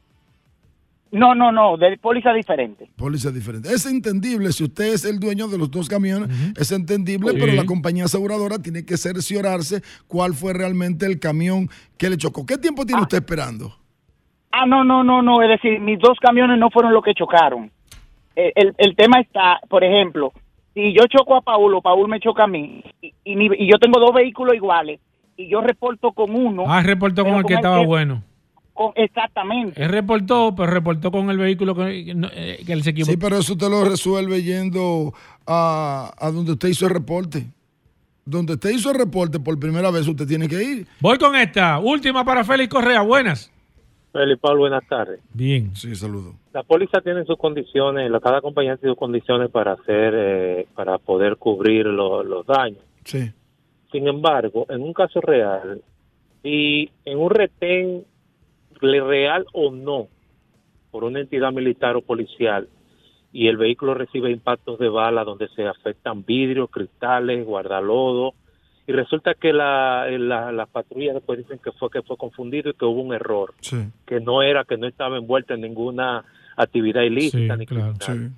No, no, no, de póliza diferente. Póliza diferente. Es entendible, si usted es el dueño de los dos camiones, es entendible, Sí. pero la compañía aseguradora tiene que cerciorarse cuál fue realmente el camión que le chocó. ¿Qué tiempo tiene usted esperando? Ah, no, no, no, no, es decir, mis dos camiones no fueron los que chocaron. El, el, el tema está, por ejemplo, si yo choco a Paul o Paul me choca a mí y, y, mi- y yo tengo dos vehículos iguales y yo reporto con uno. Ah, reportó con pero el que estaba que- bueno. con- exactamente. Él reportó, pero reportó con el vehículo que, no, eh, que él se equivocó. Sí, pero eso usted lo resuelve yendo a, a donde usted hizo el reporte. Donde usted hizo el reporte por primera vez, usted tiene que ir. Voy con esta. Última para Félix Correa. Buenas. Felipe Paul, buenas tardes. Bien. Sí, saludo. La póliza tiene sus condiciones, la- cada compañía tiene sus condiciones para hacer, eh, para poder cubrir lo- los daños. Sí. Sin embargo, en un caso real, si en un retén le- real o no, por una entidad militar o policial, y el vehículo recibe impactos de bala donde se afectan vidrios, cristales, guardalodo, y resulta que la, la, la patrulla después dicen que fue que fue confundido y que hubo un error, Sí. que no era, que no estaba envuelta en ninguna actividad ilícita Sí, ni claro. criminal.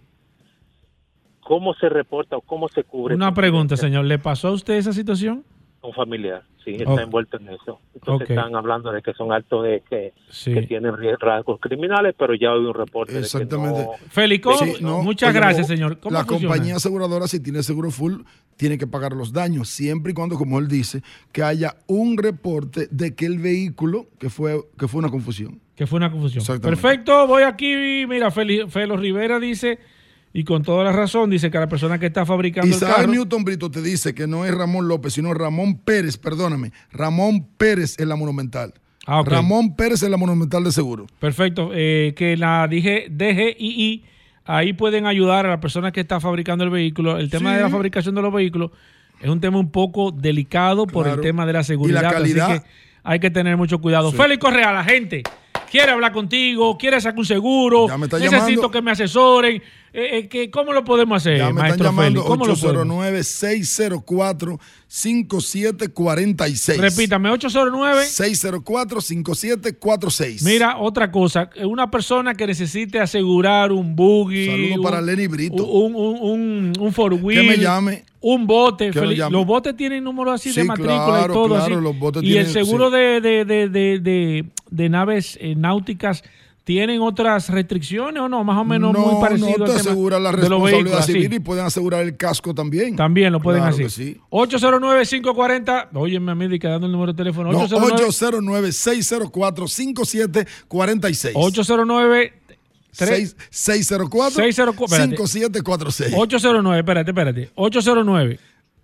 ¿Cómo se reporta o cómo se cubre Una este pregunta, incidente? señor. ¿Le pasó a usted esa situación? Un familiar, sí, está Ok. envuelto en eso. Entonces Ok. están hablando de que son altos de que, Sí. que tienen ri- rasgos criminales, pero ya hay un reporte Exactamente. de que no... Félix, ¿cómo? Sí, no, Muchas oye, gracias, no, señor. ¿Cómo la funciona? compañía aseguradora, si tiene seguro full, tiene que pagar los daños, siempre y cuando, como él dice, que haya un reporte de que el vehículo, que fue, que fue una confusión. Que fue una confusión. Exactamente. Perfecto, voy aquí. Mira, Feli- Felo Rivera dice, y con toda la razón, dice que la persona que está fabricando el Isaac carro... Newton Brito te dice que no es Ramón López, sino Ramón Pérez, perdóname. Ramón Pérez en la Monumental. Ah, ok. Ramón Pérez en la Monumental de Seguro. Perfecto, eh, que la dije D G I I, ahí pueden ayudar a la persona que está fabricando el vehículo. El tema Sí. de la fabricación de los vehículos es un tema un poco delicado por Claro. el tema de la seguridad. Y la calidad. Así que hay que tener mucho cuidado. Sí. Félix Correa, la gente quiere hablar contigo, quiere sacar un seguro, Ya me está necesito llamando. que me asesoren. Eh, eh, que, ¿Cómo lo podemos hacer, Ya me están maestro llamando Félix? ¿Cómo lo ocho cero podemos? nueve, seis cero cuatro, cinco siete cuatro seis. Repítame, ocho cero nueve. seis cero cuatro, cinco siete cuatro seis. Mira, otra cosa, una persona que necesite asegurar un buggy, Saludo un, para Lenny Brito. un, un, un, un four wheel, Que me llame. un bote. Que me Feliz- llame. Los botes tienen números así de Sí, matrícula claro, y todo claro, así. los botes y tienen- el seguro sí. de, de, de, de, de, de naves eh, náuticas tienen otras restricciones o no, más o menos muy parecido no al te tema asegura la de los responsabilidad vehículos, civil así. y pueden asegurar el casco también. También lo pueden Claro hacer. que sí. ocho cero nueve, cinco cuatro cero. Óyeme a mí de que dando el número de teléfono. No, ocho cero nueve, ocho cero nueve, seis cero cuatro, cinco siete cuatro seis. ocho cero nueve, tres- seis cero cuatro, seis cero cuatro, espérate. cinco siete cuatro seis. ocho cero nueve, espérate, espérate. ocho cero nueve.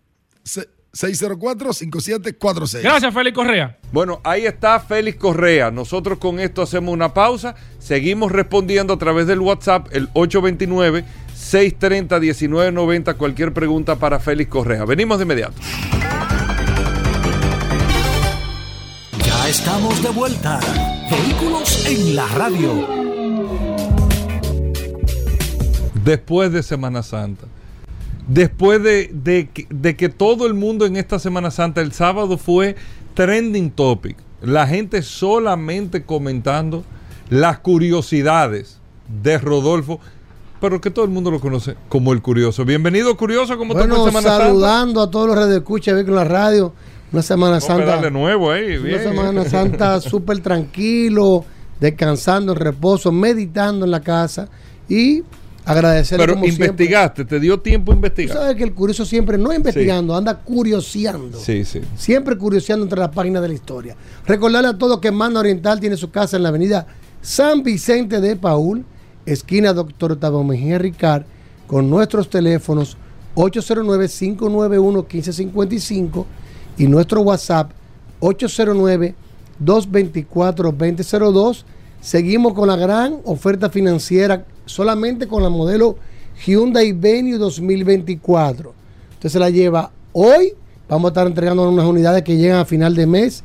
seis cero cuatro, cinco siete cuatro seis. Gracias, Félix Correa. Bueno, ahí está Félix Correa. Nosotros con esto hacemos una pausa. Seguimos respondiendo a través del WhatsApp, el ocho dos nueve, seis tres cero, uno nueve nueve cero. Cualquier pregunta para Félix Correa. Venimos de inmediato. Ya estamos de vuelta. Vehículos en la radio. Después de Semana Santa. Después de, de, que- de que todo el mundo en esta Semana Santa, el sábado fue trending topic. La gente solamente comentando las curiosidades de Rodolfo, pero que todo el mundo lo conoce como el Curioso. Bienvenido, Curioso, ¿cómo te fue Bueno, en Semana saludando a todos los radioescuchas de la radio. Una Semana Santa? Santa. de nuevo ahí, Una bien. Semana Santa súper tranquilo, descansando en reposo, meditando en la casa y agradecerle Pero como siempre. investigaste, te dio tiempo a Tú investigar. sabes que el curioso siempre no investigando, anda curioseando. Sí, sí. Siempre curioseando entre las páginas de la historia. Recordarle a todos que Manda Oriental tiene su casa en la avenida San Vicente de Paúl, esquina Doctor Octavio Mejía Ricard, con nuestros teléfonos ocho cero nueve, cinco nueve uno, uno cinco cinco cinco y nuestro WhatsApp ocho cero nueve, dos dos cuatro, dos cero cero dos. Seguimos con la gran oferta financiera solamente con la modelo Hyundai Venue dos mil veinticuatro. Usted se la lleva hoy, vamos a estar entregando unas unidades que llegan a final de mes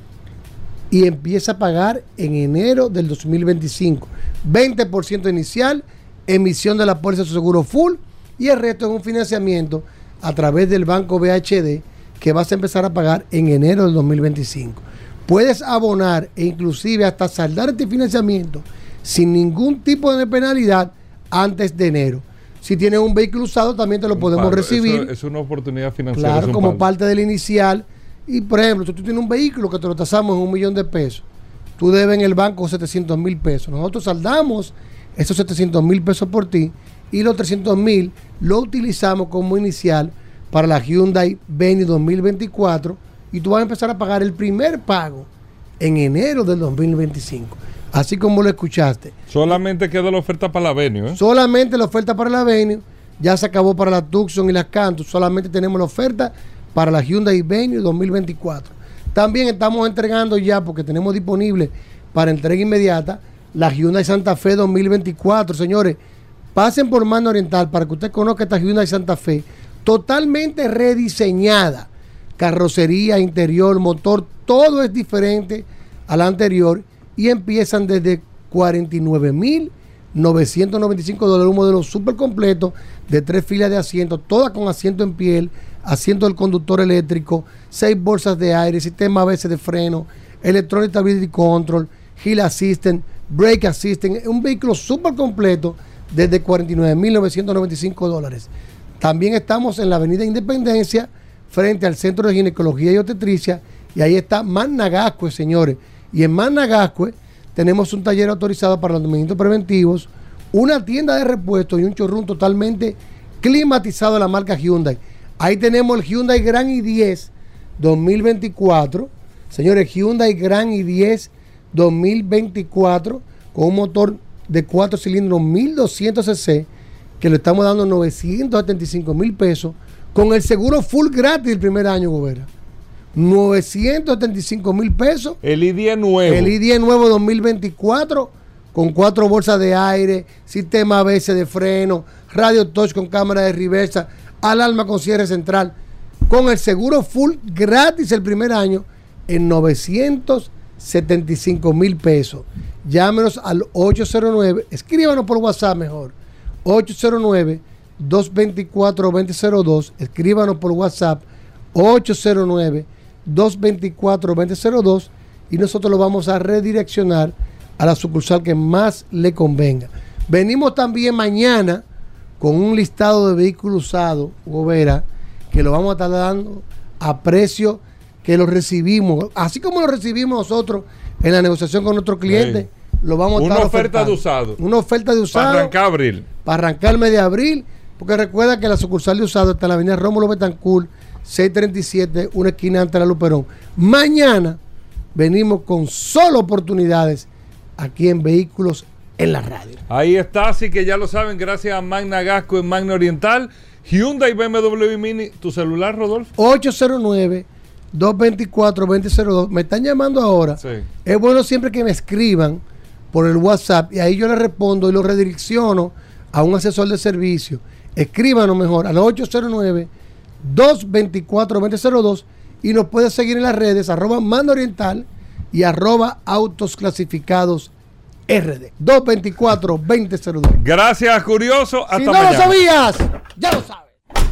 y empieza a pagar en enero del dos mil veinticinco. veinte por ciento inicial, emisión de la póliza de su seguro full y el resto es un financiamiento a través del banco B H D que vas a empezar a pagar en enero del dos mil veinticinco. Puedes abonar e inclusive hasta saldar este financiamiento sin ningún tipo de penalidad antes de enero. Si tienes un vehículo usado también te lo podemos Padre, recibir. Eso es una oportunidad financiera. Claro, como padre. parte del inicial. Y por ejemplo, si tú tienes un vehículo que te lo tasamos en un millón de pesos, tú debes en el banco setecientos mil pesos. Nosotros saldamos esos setecientos mil pesos por ti y los trescientos mil lo utilizamos como inicial para la Hyundai Venue dos mil veinticuatro y tú vas a empezar a pagar el primer pago en enero del dos mil veinticinco. Así como lo escuchaste. Solamente queda la oferta para la Venue, ¿eh? Solamente la oferta para la Venue. Ya se acabó para la Tucson y las Cantus. Solamente tenemos la oferta para la Hyundai Venue dos mil veinticuatro. También estamos entregando ya, porque tenemos disponible para entrega inmediata, la Hyundai Santa Fe dos mil veinticuatro. Señores, pasen por Magna Oriental para que usted conozca esta Hyundai Santa Fe totalmente rediseñada. Carrocería, interior, motor, todo es diferente al anterior y empiezan desde cuarenta y nueve mil novecientos noventa y cinco dólares, un modelo súper completo de tres filas de asientos, todas con asiento en piel, asiento del conductor eléctrico, seis bolsas de aire, sistema A B S de freno, Electronic Stability Control, Hill Assistant, Brake Assistant, un vehículo súper completo desde cuarenta y nueve mil novecientos noventa y cinco dólares. También estamos en la Avenida Independencia, frente al Centro de Ginecología y Obstetricia, y ahí está Magna Gascue, señores. Y en Magna Gascue tenemos un taller autorizado para los mantenimientos preventivos, una tienda de repuestos y un showroom totalmente climatizado de la marca Hyundai. Ahí tenemos el Hyundai Grand i diez dos mil veinticuatro. Señores, Hyundai Grand i diez dos mil veinticuatro con un motor de cuatro cilindros mil doscientos cc que le estamos dando novecientos setenta y cinco mil pesos con el seguro full gratis el primer año, Gobera. novecientos setenta y cinco mil pesos. El i diez nuevo. El i diez nuevo dos mil veinticuatro con cuatro bolsas de aire, sistema A B S de freno, radio touch con cámara de reversa, alarma con cierre central, con el seguro full gratis el primer año en novecientos setenta y cinco mil pesos. Llámenos al ocho cero nueve, escríbanos por WhatsApp mejor, ocho cero nueve, dos dos cuatro, dos cero cero dos, escríbanos por WhatsApp ocho cero nueve, dos dos cuatro, dos cero cero dos y nosotros lo vamos a redireccionar a la sucursal que más le convenga. Venimos también mañana con un listado de vehículos usados, Gobera, que lo vamos a estar dando a precio que lo recibimos, así como lo recibimos nosotros en la negociación con nuestros clientes, sí. Lo vamos a una estar oferta ofertando. de usado. Una oferta de usado. Para arrancar abril. Para arrancar el mes de abril, porque recuerda que la sucursal de usado está en la avenida Rómulo Betancourt, seiscientos treinta y siete, una esquina ante la Luperón. Mañana venimos con solo oportunidades aquí en Vehículos en la Radio. Ahí está, así que ya lo saben, gracias a Magna Gascue en Magna Oriental, Hyundai, B M W Mini. ¿Tu celular, Rodolfo? ocho cero nueve, dos dos cuatro, dos cero cero dos. Me están llamando ahora. Sí. Es bueno siempre que me escriban por el WhatsApp y ahí yo les respondo y lo redirecciono a un asesor de servicio. Escríbanos mejor al ocho cero nueve, dos dos cuatro, dos cero cero dos y nos puedes seguir en las redes arroba Magna Oriental y arroba Autos Clasificados R D. dos dos cuatro, dos cero dos. Gracias, curioso. Hasta si no mañana. lo sabías, ya lo sabes.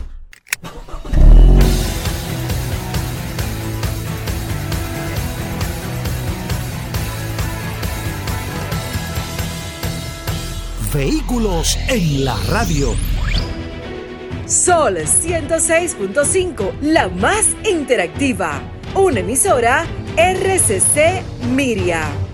Vehículos en la radio. Sol ciento seis punto cinco, la más interactiva. Una emisora R C C Miria.